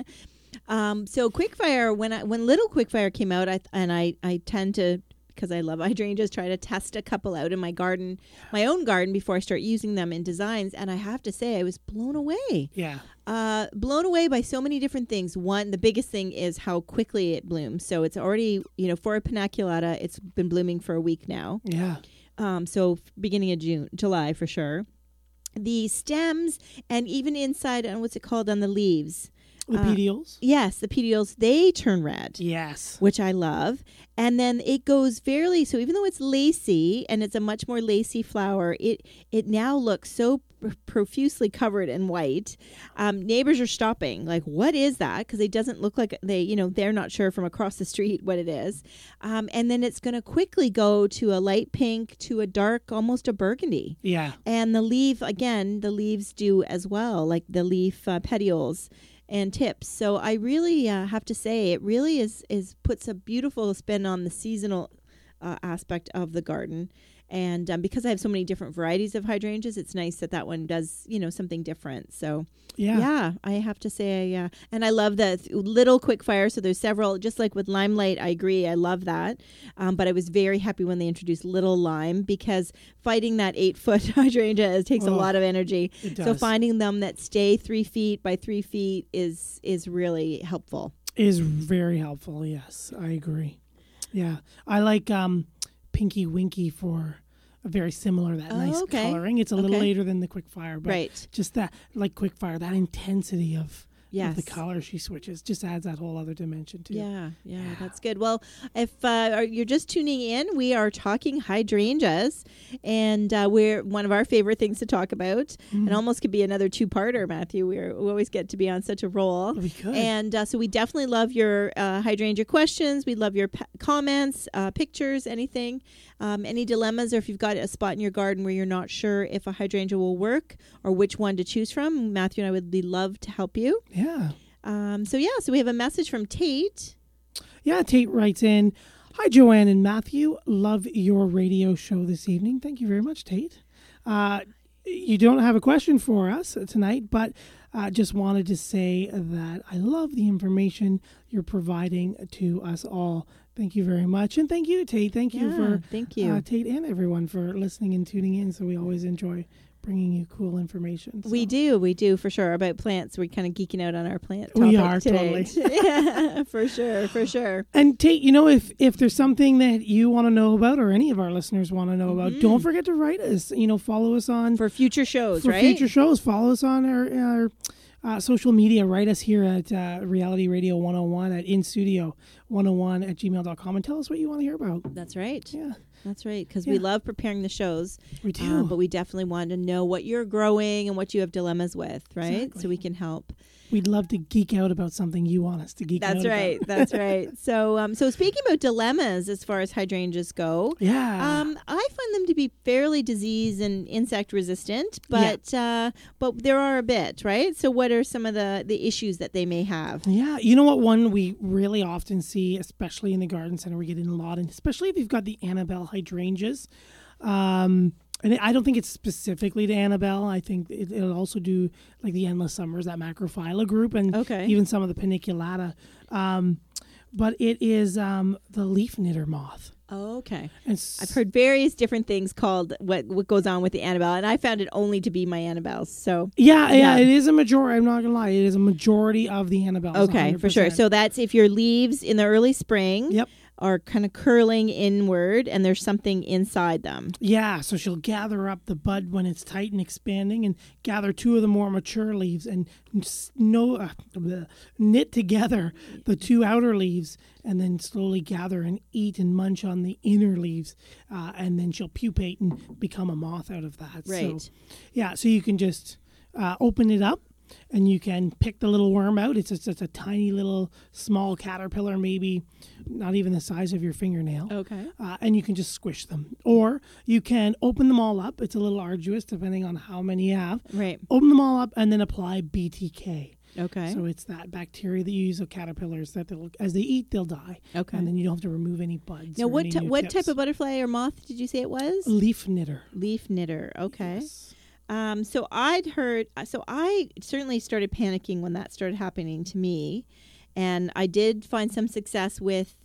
So quickfire, when little quickfire came out, I tend to, because I love hydrangeas, try to test a couple out in my garden, my own garden, before I start using them in designs. And I have to say, I was blown away. Yeah. Blown away by so many different things. One, the biggest thing is how quickly it blooms. So it's already, for a paniculata, it's been blooming for a week now. Yeah. So beginning of July for sure. The stems and even inside, and what's it called on the leaves? The petioles? Yes, the petioles, they turn red. Yes. Which I love. And then it goes fairly, so even though it's lacy and it's a much more lacy flower, it now looks so profusely covered in white. Neighbors are stopping, like, what is that? Because it doesn't look like they're not sure from across the street what it is. And then it's going to quickly go to a light pink to a dark, almost a burgundy. Yeah. And the leaves do as well, like the leaf petioles and tips. So I really have to say, it really is puts a beautiful spin on the seasonal aspect of the garden. And because I have so many different varieties of hydrangeas, it's nice that one does, something different. So yeah, I have to say, and I love the little quickfire. So there's several, just like with Limelight, I agree. I love that. But I was very happy when they introduced Little Lime, because fighting that 8-foot hydrangea takes a lot of energy. It does. So finding them that stay 3 feet by 3 feet is really helpful. Is very helpful. Yes, I agree. Yeah. I like Pinky Winky for a very similar, that nice coloring. It's a little later than the quickfire, but Right. just that, like quickfire, that intensity of Yes. the color she switches just adds that whole other dimension too. Yeah, that's good. Well, if you're just tuning in, we are talking hydrangeas, and we're one of our favorite things to talk about. And almost could be another 2-parter, Matthew. We always get to be on such a roll. We could. And so we definitely love your hydrangea questions. We love your comments, pictures, anything, any dilemmas, or if you've got a spot in your garden where you're not sure if a hydrangea will work or which one to choose from. Matthew and I would love to help you. Yeah. So we have a message from Tate. Yeah, Tate writes in, "Hi, Joanne and Matthew. Love your radio show this evening." Thank you very much, Tate. You don't have a question for us tonight, but just wanted to say that I love the information you're providing to us all. Thank you very much. And thank you, Tate. Thank you, Tate, and everyone for listening and tuning in. So we always enjoy bringing you cool information. So. We do for sure, about plants. We're kind of geeking out on our plant topic We are, today. totally. Yeah, for sure. And Tate, if there's something that you want to know about, or any of our listeners want to know about, don't forget to write us. Follow us on For future shows, for right? future shows. Follow us on our social media. Write us here at Reality Radio 101 at instudio101@gmail.com and tell us what you want to hear about. That's right. Yeah. That's right, because we love preparing the shows. We do. But we definitely want to know what you're growing and what you have dilemmas with, right? Exactly. So we can help. We'd love to geek out about something you want us to geek out That's right. about. That's right. So, so speaking about dilemmas as far as hydrangeas go, Yeah. I find them to be fairly disease and insect resistant, but there are a bit, right? So, what are some of the issues that they may have? Yeah, you know what one we really often see, especially in the garden center, we get in a lot, and especially if you've got the Annabelle hydrangeas. And I don't think it's specifically to Annabelle. I think it'll also do like the Endless Summers, that Macrophylla group, and even some of the Paniculata. But it is the leaf knitter moth. Oh, okay. And I've heard various different things called what goes on with the Annabelle, and I found it only to be my Annabelles. So yeah, it is a majority. I'm not gonna lie, it is a majority of the Annabelles. Okay, 100%. for sure. So that's if your leaves in the early spring. Yep. Are kind of curling inward and there's something inside them. Yeah, so she'll gather up the bud when it's tight and expanding and gather two of the more mature leaves and knit together the two outer leaves and then slowly gather and eat and munch on the inner leaves. And then she'll pupate and become a moth out of that. Right. So you can just open it up. And you can pick the little worm out. It's just a tiny little small caterpillar, maybe not even the size of your fingernail. Okay. And you can just squish them. Or you can open them all up. It's a little arduous depending on how many you have. Right. Open them all up and then apply BTK. Okay. So it's that bacteria that you use of caterpillars that as they eat, they'll die. Okay. And then you don't have to remove any buds. Now, or what any new what tips. type of butterfly or moth did you say it was? Leaf knitter. Leaf knitter. Okay. Yes. So I certainly started panicking when that started happening to me, and I did find some success with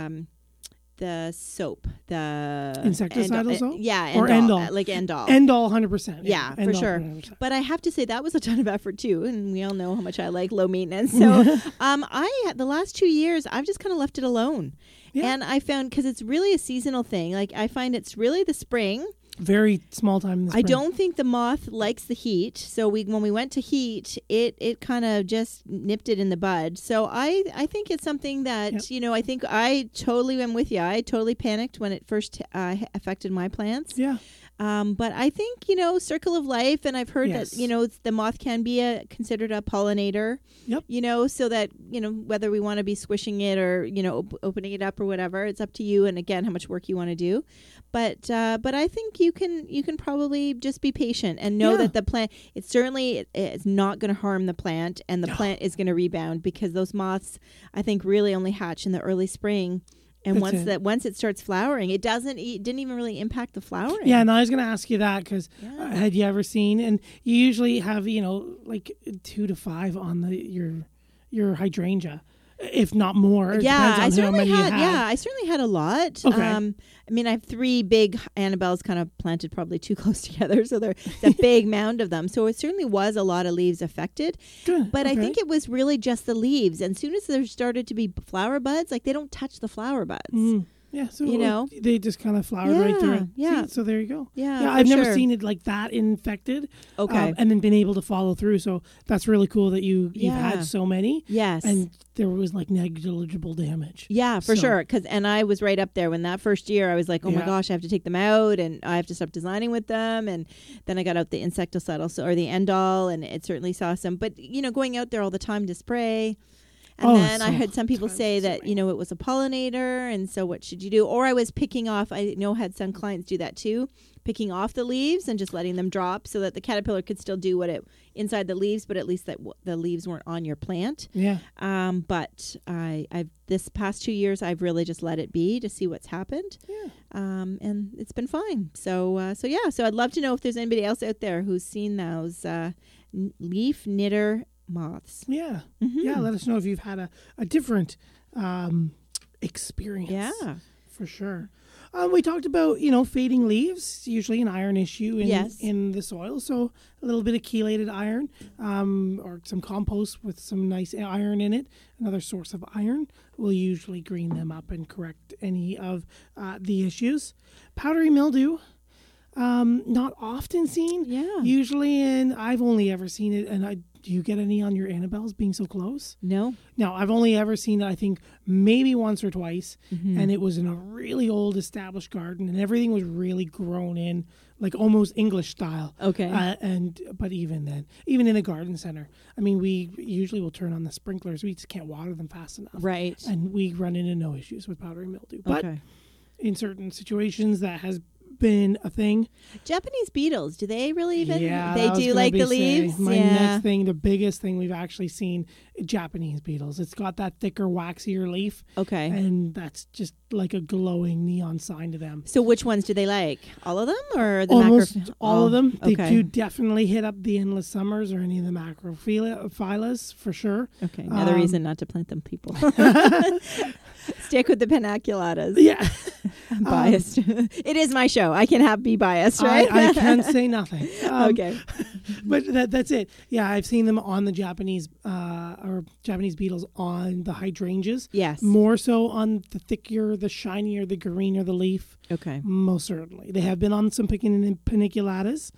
the soap, the Insecticidal soap? yeah, Or Endol. like Endol. Endol 100%. Yeah, for Endol sure. 100%. But I have to say that was a ton of effort too, and we all know how much I like low maintenance. So, the last 2 years I've just kind of left it alone, and I found because it's really a seasonal thing. Like I find it's really the spring. Very small time in the spring. I don't think the moth likes the heat. So when we went to heat, it kind of just nipped it in the bud. So I think it's something that, I think I totally am with you. I totally panicked when it first affected my plants. Yeah. But I think, circle of life. And I've heard that, the moth can be considered a pollinator. Yep. So that, whether we want to be squishing it or, opening it up or whatever, it's up to you. And again, how much work you want to do. But I think you can probably just be patient and know that the plant, it's not going to harm the plant, and the plant is going to rebound, because those moths, I think, really only hatch in the early spring. And once it starts flowering, it didn't even really impact the flowering. Yeah, and I was going to ask you that because had you ever seen, and you usually have like 2 to 5 on your hydrangea, if not more. I certainly had a lot. Okay. I have 3 big Annabelles kind of planted probably too close together, so there's a big mound of them. So it certainly was a lot of leaves affected. Good. But okay. I think it was really just the leaves. And as soon as there started to be flower buds, like they don't touch the flower buds. Mm. Yeah, so they just kind of flowered right through it. Yeah. See, so there you go. Yeah, I've never seen it like that infected. Okay. And then been able to follow through. So that's really cool that you've had so many. Yes. And there was like negligible damage. Yeah, for sure. And I was right up there when that first year I was like, oh my gosh, I have to take them out and I have to stop designing with them. And then I got out the insecticidal or the Endol, and it certainly saw some. But, going out there all the time to spray. And then I heard some people say that, it was a pollinator, and so what should you do? Or I was picking off, I had some clients do that too, picking off the leaves and just letting them drop so that the caterpillar could still do inside the leaves, but at least that the leaves weren't on your plant. Yeah. But I've this past 2 years, I've really just let it be to see what's happened. Yeah. And it's been fine. So I'd love to know if there's anybody else out there who's seen those leaf knitter moths. Yeah. Mm-hmm. Yeah, let us know if you've had a different experience. Yeah. For sure. We talked about, fading leaves, usually an iron issue in the soil. So a little bit of chelated iron or some compost with some nice iron in it, another source of iron, will usually green them up and correct any of the issues. Powdery mildew. Not often seen. Yeah. Usually I've only ever seen it, and Do you get any on your Annabelles being so close? No. No, I've only ever seen it, I think, maybe once or twice. Mm-hmm. And it was in a really old established garden, and everything was really grown in, like almost English style. Okay. But even then, even in a garden center, I mean, we usually will turn on the sprinklers. We just can't water them fast enough. Right. And we run into no issues with powdery mildew. But Okay. in certain situations, that has been a thing. Japanese beetles, do they really even? Yeah, They I was do gonna like be the saying, leaves? My yeah. next thing, the biggest thing we've actually seen, Japanese beetles. It's got that thicker, waxier leaf. Okay. And that's just like a glowing neon sign to them. So which ones do they like? All of them or the Almost all of them. They okay. do definitely hit up the endless summers or any of the macrophyllus for sure. Okay, another reason not to plant them, people. Stick with the paniculatas. Yeah. I'm biased. It is my show. I can be biased, right? I can't say nothing. Okay. But that's it. Yeah, I've seen them on the Japanese beetles on the hydrangeas. Yes. More so on the thicker, the shinier, the greener the leaf. Okay. Most certainly. They have been on some paniculatas.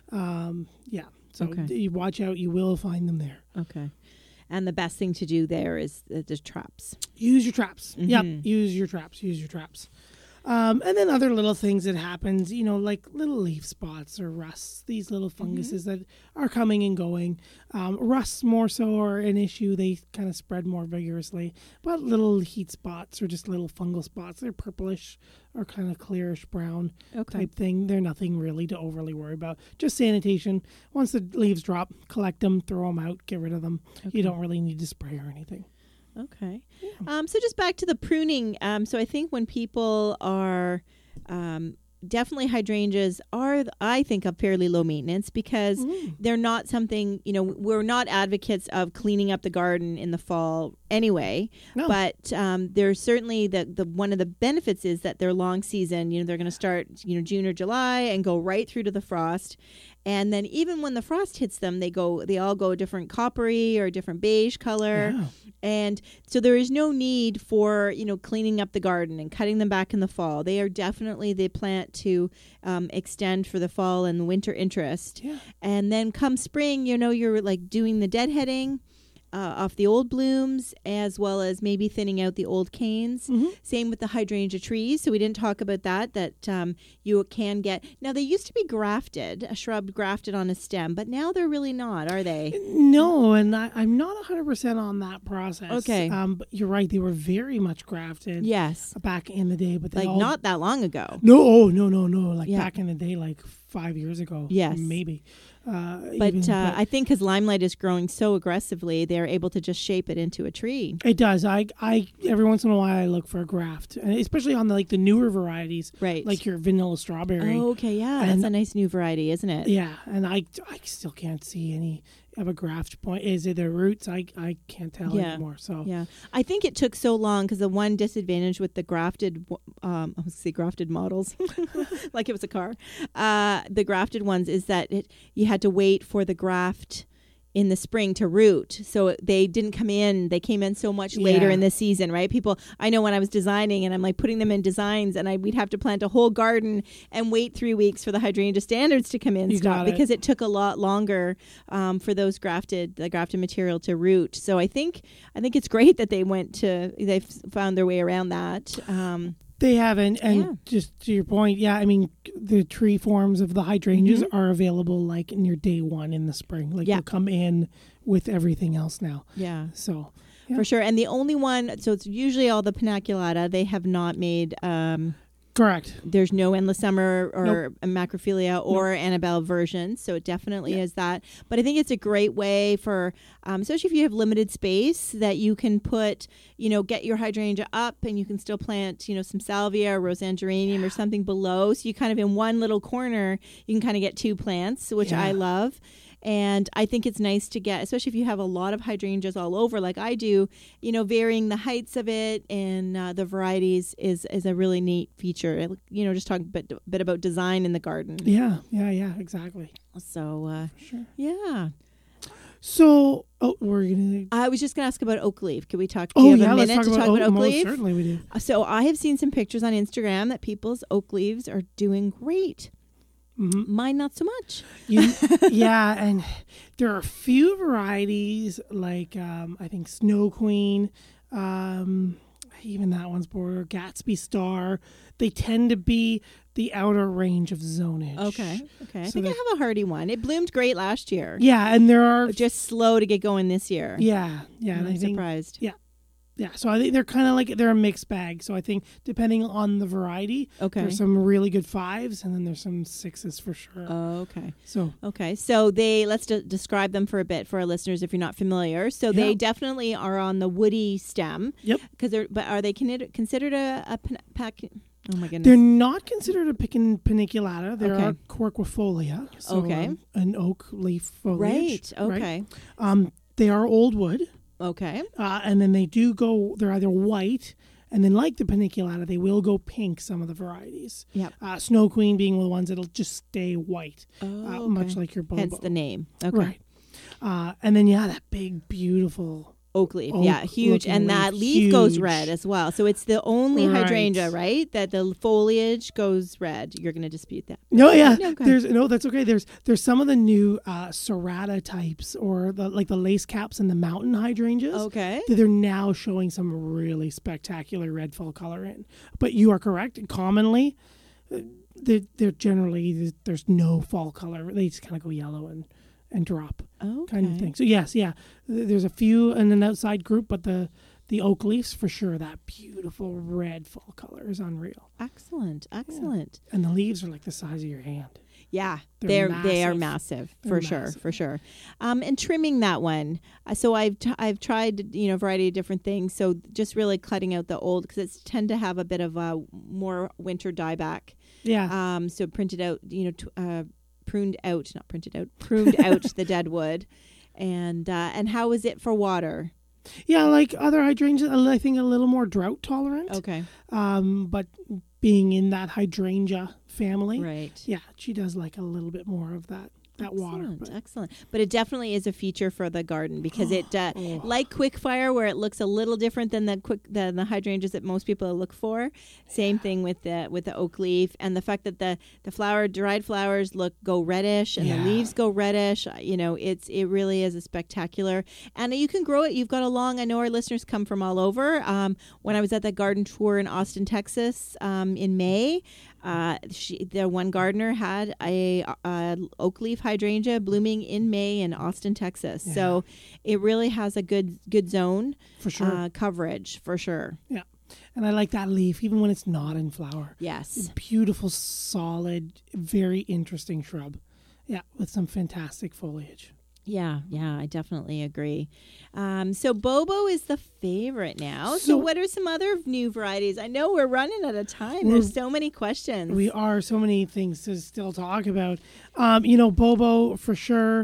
Yeah. So Okay. you watch out. You will find them there. Okay. And the best thing to do there is the traps. Use your traps. Mm-hmm. Yep. Use your traps. Use your traps. And then other little things that happens, like little leaf spots or rusts, these little funguses that are coming and going. Rusts more so are an issue. They kind of spread more vigorously. But little heat spots or just little fungal spots, they're purplish or kind of clearish brown type thing. They're nothing really to overly worry about. Just sanitation. Once the leaves drop, collect them, throw them out, get rid of them. Okay. You don't really need to spray or anything. Okay. So just back to the pruning. So I think when people are definitely hydrangeas are, I think, a fairly low maintenance because they're not something, we're not advocates of cleaning up the garden in the fall anyway. No. But there's certainly the one of the benefits is that they're long season. They're going to start, June or July and go right through to the frost. And then even when the frost hits them, they all go a different coppery or a different beige color. Yeah. And so there is no need for, cleaning up the garden and cutting them back in the fall. They are definitely the plant to extend for the fall and the winter interest. Yeah. And then come spring, you're like doing the deadheading off the old blooms as well as maybe thinning out the old canes. Mm-hmm. Same with the hydrangea trees. So we didn't talk about that you can get. Now, they used to be grafted, a shrub grafted on a stem, but now they're really not, are they? No, and I'm not 100% on that process. Okay. But you're right. They were very much grafted. Yes. Back in the day, but they Like not that long ago. No. Like Yeah. back in the day, like 5 years ago. Yes. Maybe. But I think because limelight is growing so aggressively, they're able to just shape it into a tree. It does. I every once in a while I look for a graft, and especially on the newer varieties, Right. like your vanilla strawberry. Oh, okay, yeah. And- That's a nice new variety, isn't it? Yeah, and I still can't see any of a graft point. Is it their roots? I can't tell Yeah. anymore. So Yeah, I think it took so long because the one disadvantage with the grafted, grafted models, like it was a car, the grafted ones is that you had to wait for the graft in the spring to root. So they didn't come in. They came in so much later Yeah. in the season, right? I know when I was designing and I'm like putting them in designs and we'd have to plant a whole garden and wait 3 weeks for the hydrangea standards to come in You stock got it. because it took a lot longer for the grafted material to root. So I think it's great that they've found their way around that. they haven't, and Yeah. just to your point, yeah. I mean, the tree forms of the hydrangeas are available like in your day one in the spring. Like Yeah. they'll come in with everything else now. Yeah. So yeah. For sure. And the only one, so it's usually all the paniculata. They have not made, Correct. there's no Endless Summer or a Macrophylla or Annabelle version. So it definitely is that. But I think it's a great way for, especially if you have limited space, that you can put, get your hydrangea up and you can still plant, some salvia or Roseanne geranium or something below. So you kind of in one little corner, you can kind of get two plants, which I love. And I think it's nice to get, especially if you have a lot of hydrangeas all over like I do, varying the heights of it and the varieties is a really neat feature. Just talk a bit about design in the garden. Yeah, exactly. So, Sure. yeah. So, we're going to... I was just going to ask about oak leaf. Could we talk? Do you have a let's minute to talk about oak most leaf? certainly we do. So I have seen some pictures on Instagram that people's oak leaves are doing great. Mine not so much. Yeah, and there are a few varieties like I think Snow Queen, even that one's border, Gatsby Star. They tend to be the outer range of zonage. Okay. I So think I have a hardy one. It bloomed great last year. Yeah, and there are Just slow to get going this year. yeah, and I I'm think surprised. yeah. So I think they're kind of like they're a mixed bag. So I think depending on the variety, Okay. there's some really good 5s, and then there's some 6s for sure. Okay. So Okay, so let's describe them for a bit for our listeners if you're not familiar. So they Yeah. definitely are on the woody stem. Yep. But are they considered a pack? Oh my goodness. they're not considered a paniculata. They're Okay. a Querquifolia. So Okay. an oak leaf foliage. Right. Okay. They are old wood. Okay. And then they do go, they're either white, and then like the paniculata, they will go pink, some of the varieties. Yep. Snow Queen being one of the ones that'll just stay white, Oh, much okay. like your bobo. Hence the name. Okay. Right. And then, that big, beautiful. Oak leaf, Oak yeah, huge, looking and that leaf, leaf goes huge. red as well. So it's the only Right. hydrangea, right? That the foliage goes red. You're going to dispute that? No, yeah. No, go ahead. That's okay. There's some of the new serrata types or the lace caps and the mountain hydrangeas. Okay. That they're now showing some really spectacular red fall color in. But you are correct. Commonly, they're generally there's no fall color. They just kind of go yellow and drop kind of thing. So yes, there's a few in an outside group, but the oak leaves for sure. That beautiful red fall color is unreal. Excellent. And the leaves are like the size of your hand. Yeah, They're they are massive. massive for sure. And trimming that one. So I've tried a variety of different things. So just really cutting out the old because it's tend to have a bit of a more winter dieback. Yeah. So printed out, pruned out the dead wood, and how is it for water? Yeah, like other hydrangeas, I think a little more drought tolerant. Okay. But being in that hydrangea family, Right. yeah, she does like a little bit more of that water. Excellent. But it definitely is a feature for the garden because it, like Quickfire, where it looks a little different than the hydrangeas that most people look for. Same thing with the oak leaf, and the fact that the dried flowers go reddish and the leaves go reddish. It really is a spectacular, and you can grow it. You've got I know our listeners come from all over. When I was at that garden tour in Austin, Texas, in May. The one gardener had a oak leaf hydrangea blooming in May in Austin, Texas. Yeah. So it really has a good zone for sure coverage for sure. Yeah, and I like that leaf even when it's not in flower. Yes, it's beautiful, solid, very interesting shrub. Yeah, with some fantastic foliage. Yeah, I definitely agree. So Bobo is the favorite now. So what are some other new varieties? I know we're running out of time. There's so many questions. We are so many things to still talk about. Bobo for sure.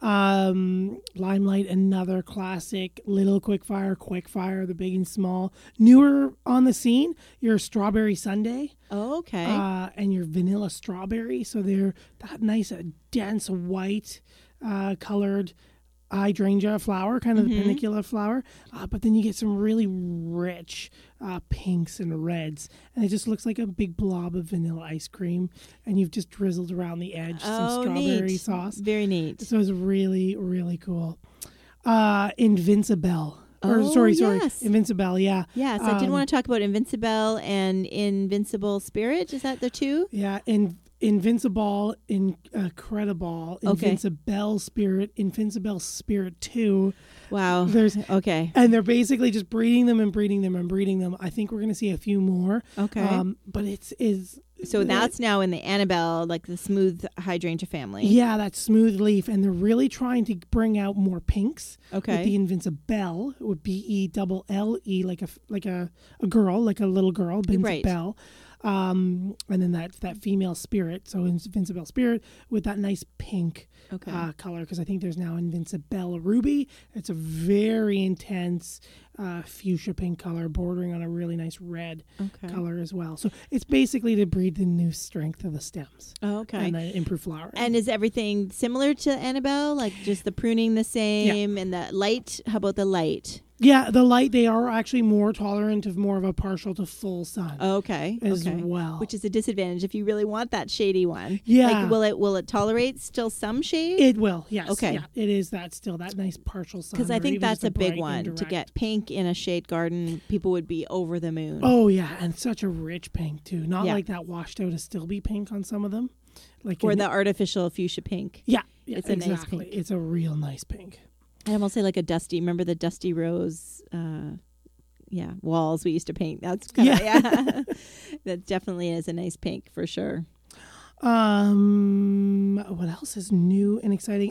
Limelight, another classic. Little Quickfire, the big and small. Newer on the scene, your Strawberry Sundae. Oh, okay. And your Vanilla Strawberry. So they're that nice, dense white colored hydrangea flower, kind of the panicula flower, but then you get some really rich pinks and reds, and it just looks like a big blob of vanilla ice cream, and you've just drizzled around the edge some strawberry neat. sauce. Very neat. So it's really, really cool. Invincibelle. Yes. Invincibelle, yeah. Yes, I did want to talk about Invincibelle and Invincible Spirit. Is that the two? Yeah, Invincible, Incredible, Invincibelle Spirit, Invincibelle Spirit 2. Wow. Okay. And they're basically just breeding them. I think we're going to see a few more. Okay. But so that's now in the Annabelle, like the smooth hydrangea family. Yeah, that smooth leaf. And they're really trying to bring out more pinks. Okay. With the Invincibelle, it would be Belle, like a girl, like a little girl, Invincibelle. Right. And then that female spirit, so Invincibelle Spirit with that nice pink color, because I think there's now Invincibelle Ruby. It's a very intense fuchsia pink color bordering on a really nice red color as well. So it's basically to breed the new strength of the stems. Oh, okay. And then improve flowering. And is everything similar to Annabelle? Like just the pruning the same and the light? How about the light? Yeah, the light, they are actually more tolerant of more of a partial to full sun Okay. as okay. well. Which is a disadvantage if you really want that shady one. Yeah. Like, will it tolerate still some shade? It will, yes. Okay. Yeah, it is that still, that nice partial sun. Because I or think even that's just a big bright one. To indirect. get pink in a shade garden, people would be over the moon. Oh, yeah, and such a rich pink, too. Not Yeah. like that washed out Astilbe pink on some of them. Like Or in- the artificial fuchsia pink. Yeah, It's a nice exactly. pink. It's a real nice pink. I almost say like a dusty. Remember the dusty rose? Walls we used to paint. That's kind of That definitely is a nice pink for sure. What else is new and exciting?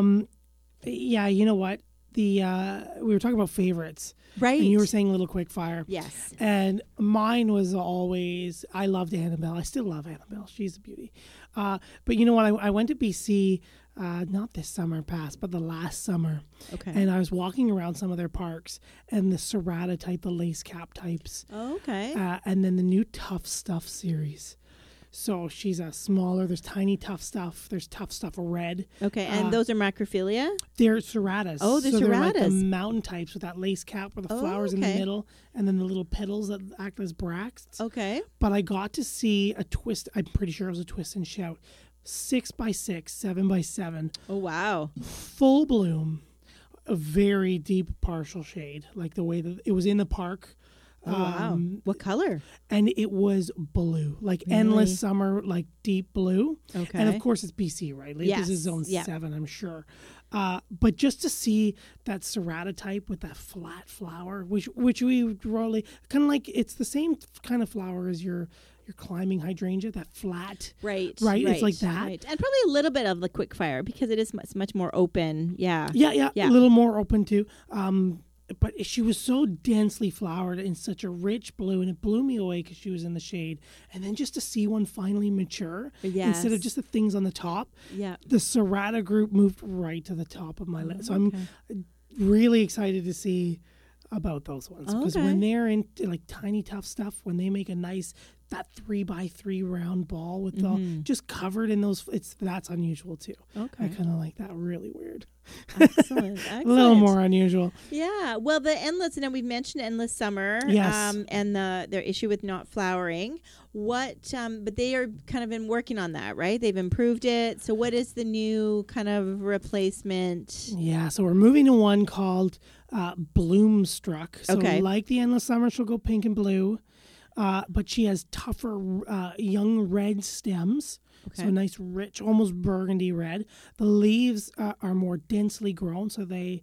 Yeah, you know what? We were talking about favorites, Right. and you were saying Little Quick Fire. Yes. And mine was always, I loved Annabelle. I still love Annabelle. She's a beauty. But you know what? I went to BC, not this summer past, but the last summer. Okay. And I was walking around some of their parks, and the Serrata type, the lace cap types, Okay. and then the new Tough Stuff series. So she's a smaller, there's tiny Tough Stuff, there's Tough Stuff Red. Okay. And those are macrophilia? They're Serratas. Oh, they're so they're like the Serratas. mountain types with that lace cap with the Oh, flowers in the okay. middle, and then the little petals that act as bracts. Okay. But I got to see a twist. I'm pretty sure it was a twist and shout. 6x6, 7x7, Oh, wow. full bloom, a very deep partial shade, like the way that it was in the park. Oh, wow. What color? And it was blue, like Really? endless summer, like deep blue. Okay. And of course, it's BC, right? Like, Yes. this is zone Yeah. 7, I'm sure. But just to see that Serrata type with that flat flower, which we really kind of like, it's the same kind of flower as your climbing hydrangea, that flat. Right. It's like that. Right. And probably a little bit of the quick fire because it is much more open. Yeah. Yeah, Yeah. a little more open too. But she was so densely flowered in such a rich blue, and it blew me away because she was in the shade. And then just to see one finally mature, instead of Yes. just the things on the top, Yeah. the Serrata group moved right to the top of my list. So okay. I'm really excited to see about those ones, because Okay. when they're in like tiny Tough Stuff, when they make a nice that 3x3 round ball with the just covered in those, that's unusual too. Okay. I kind of like that. Really weird. Excellent. A little more unusual. Yeah. Well, the endless, and we've mentioned endless summer. Yes. And their issue with not flowering. What? But they are kind of been working on that, right? They've improved it. So, what is the new kind of replacement? Yeah, so we're moving to one called Bloomstruck. So Okay. like the endless summer, she'll go pink and blue, but she has tougher young red stems. Okay. So a nice, rich, almost burgundy red. The leaves are more densely grown, so they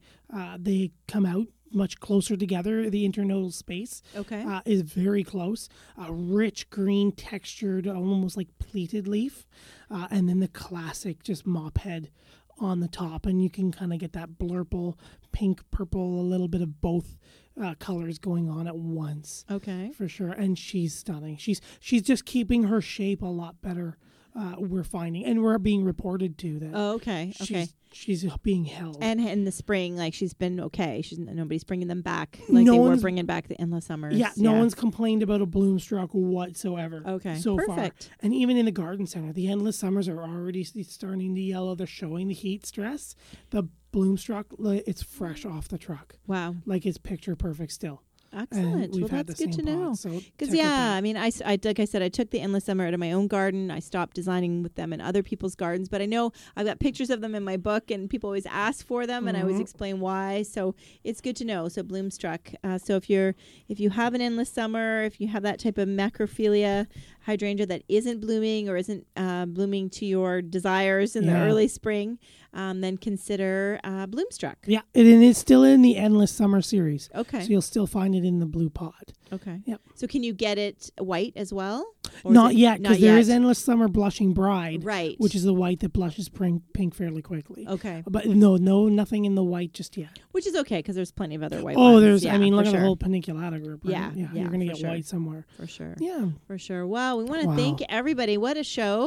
come out much closer together. The internodal space Okay. is very close. A rich green textured, almost like pleated leaf. And then the classic just mop head on the top. And you can kind of get that blurple, pink, purple, a little bit of both colors going on at once. Okay. For sure. And she's stunning. She's just keeping her shape a lot better. We're finding, and we're being reported to that. Oh, okay. Okay. She's being held. And in the spring, like she's been okay. Nobody's bringing them back like No they were one's- bringing back the endless summers. Yeah, no one's complained about a Bloomstruck whatsoever. Okay, so perfect. far. And even in the garden center, the endless summers are already starting to yellow. They're showing the heat stress. The Bloomstruck, it's fresh off the truck, Wow. like it's picture perfect still. Excellent. And we've Well, had that's the good to same know. pot, so Because check it yeah, out. I mean, I like I said, I took the endless summer out of my own garden. I stopped designing with them in other people's gardens, but I know I've got pictures of them in my book, and people always ask for them, and I always explain why. So it's good to know. So Bloomstruck. So if you have an endless summer, if you have that type of macrophilia hydrangea that isn't blooming or isn't blooming to your desires in the Yeah. early spring, then consider Bloomstruck. Yeah, and it's still in the endless summer series. Okay. So you'll still find it in the blue pod. Okay. Yep. So can you get it white as well? Or is Not it- yet, because not there yet. is endless summer blushing bride, Right. which is the white that blushes pink fairly quickly. Okay. But no, nothing in the white just yet. Which is okay because there's plenty of other white Oh, ones. there's. Yeah, I mean, for look at sure. the whole paniculata group. Right? Yeah, you're gonna for get sure. white somewhere. For sure. Yeah. For sure. Wow. We want to Wow. thank everybody. What a show.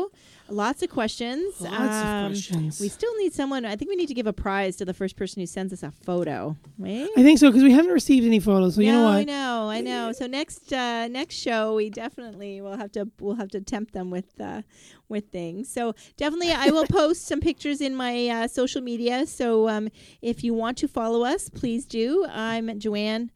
Lots of questions. Lots of questions. We still need someone. I think we need to give a prize to the first person who sends us a photo. Right? I think so, because we haven't received any photos. So you know what? I know. So next show, we definitely will have to tempt them with things. So definitely, I will post some pictures in my social media. So if you want to follow us, please do. I am Joanne.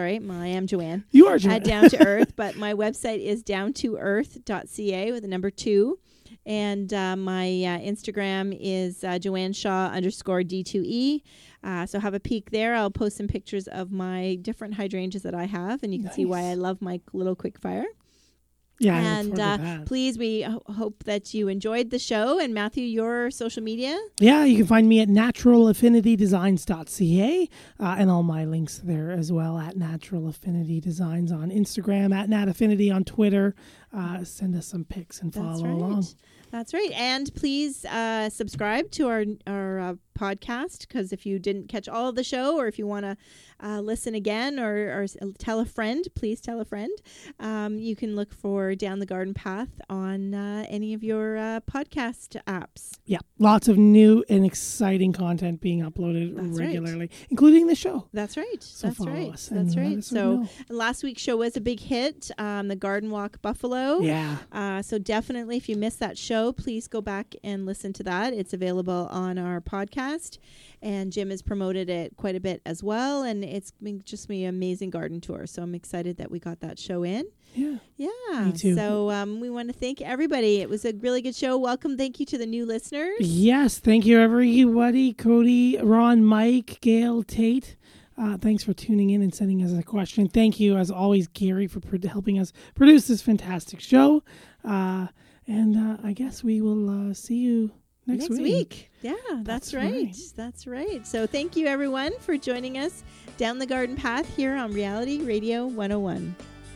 You are Joanne. At Down to Earth, but my website is downtoearth.ca with the number 2. And my Instagram is Joanne Shaw _D2E. So have a peek there. I'll post some pictures of my different hydrangeas that I have, and you can see why I love my little quick fire. Yeah, and please, we hope that you enjoyed the show. And Matthew, your social media? Yeah, you can find me at naturalAffinityDesigns.ca and all my links there as well at Natural Affinity Designs on Instagram, at Nat Affinity on Twitter. Send us some pics and follow along. That's right. And please subscribe to our podcast, because if you didn't catch all of the show, or if you want to listen again or tell a friend, please tell a friend. You can look for Down the Garden Path on any of your podcast apps. Yeah, lots of new and exciting content being uploaded regularly, including the show. That's right. So follow us. That's right. So last week's show was a big hit, the Garden Walk Buffalo. Yeah. So definitely, if you missed that show, please go back and listen to that. It's available on our podcast, and Jim has promoted it quite a bit as well, and it's been just an amazing garden tour. So I'm excited that we got that show in. Yeah. Yeah. Me too. So we want to thank everybody. It was a really good show. Welcome. Thank you to the new listeners. Yes. Thank you, everybody. Cody, Ron, Mike, Gail, Tate. Thanks for tuning in and sending us a question. Thank you, as always, Gary, for helping us produce this fantastic show. And I guess we will see you next week. Yeah, that's right. That's right. So thank you, everyone, for joining us down the garden path here on Reality Radio 101.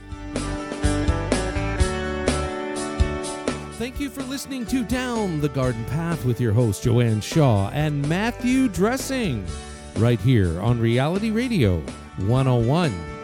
Thank you for listening to Down the Garden Path with your host, Joanne Shaw and Matthew Dressing, right here on Reality Radio 101.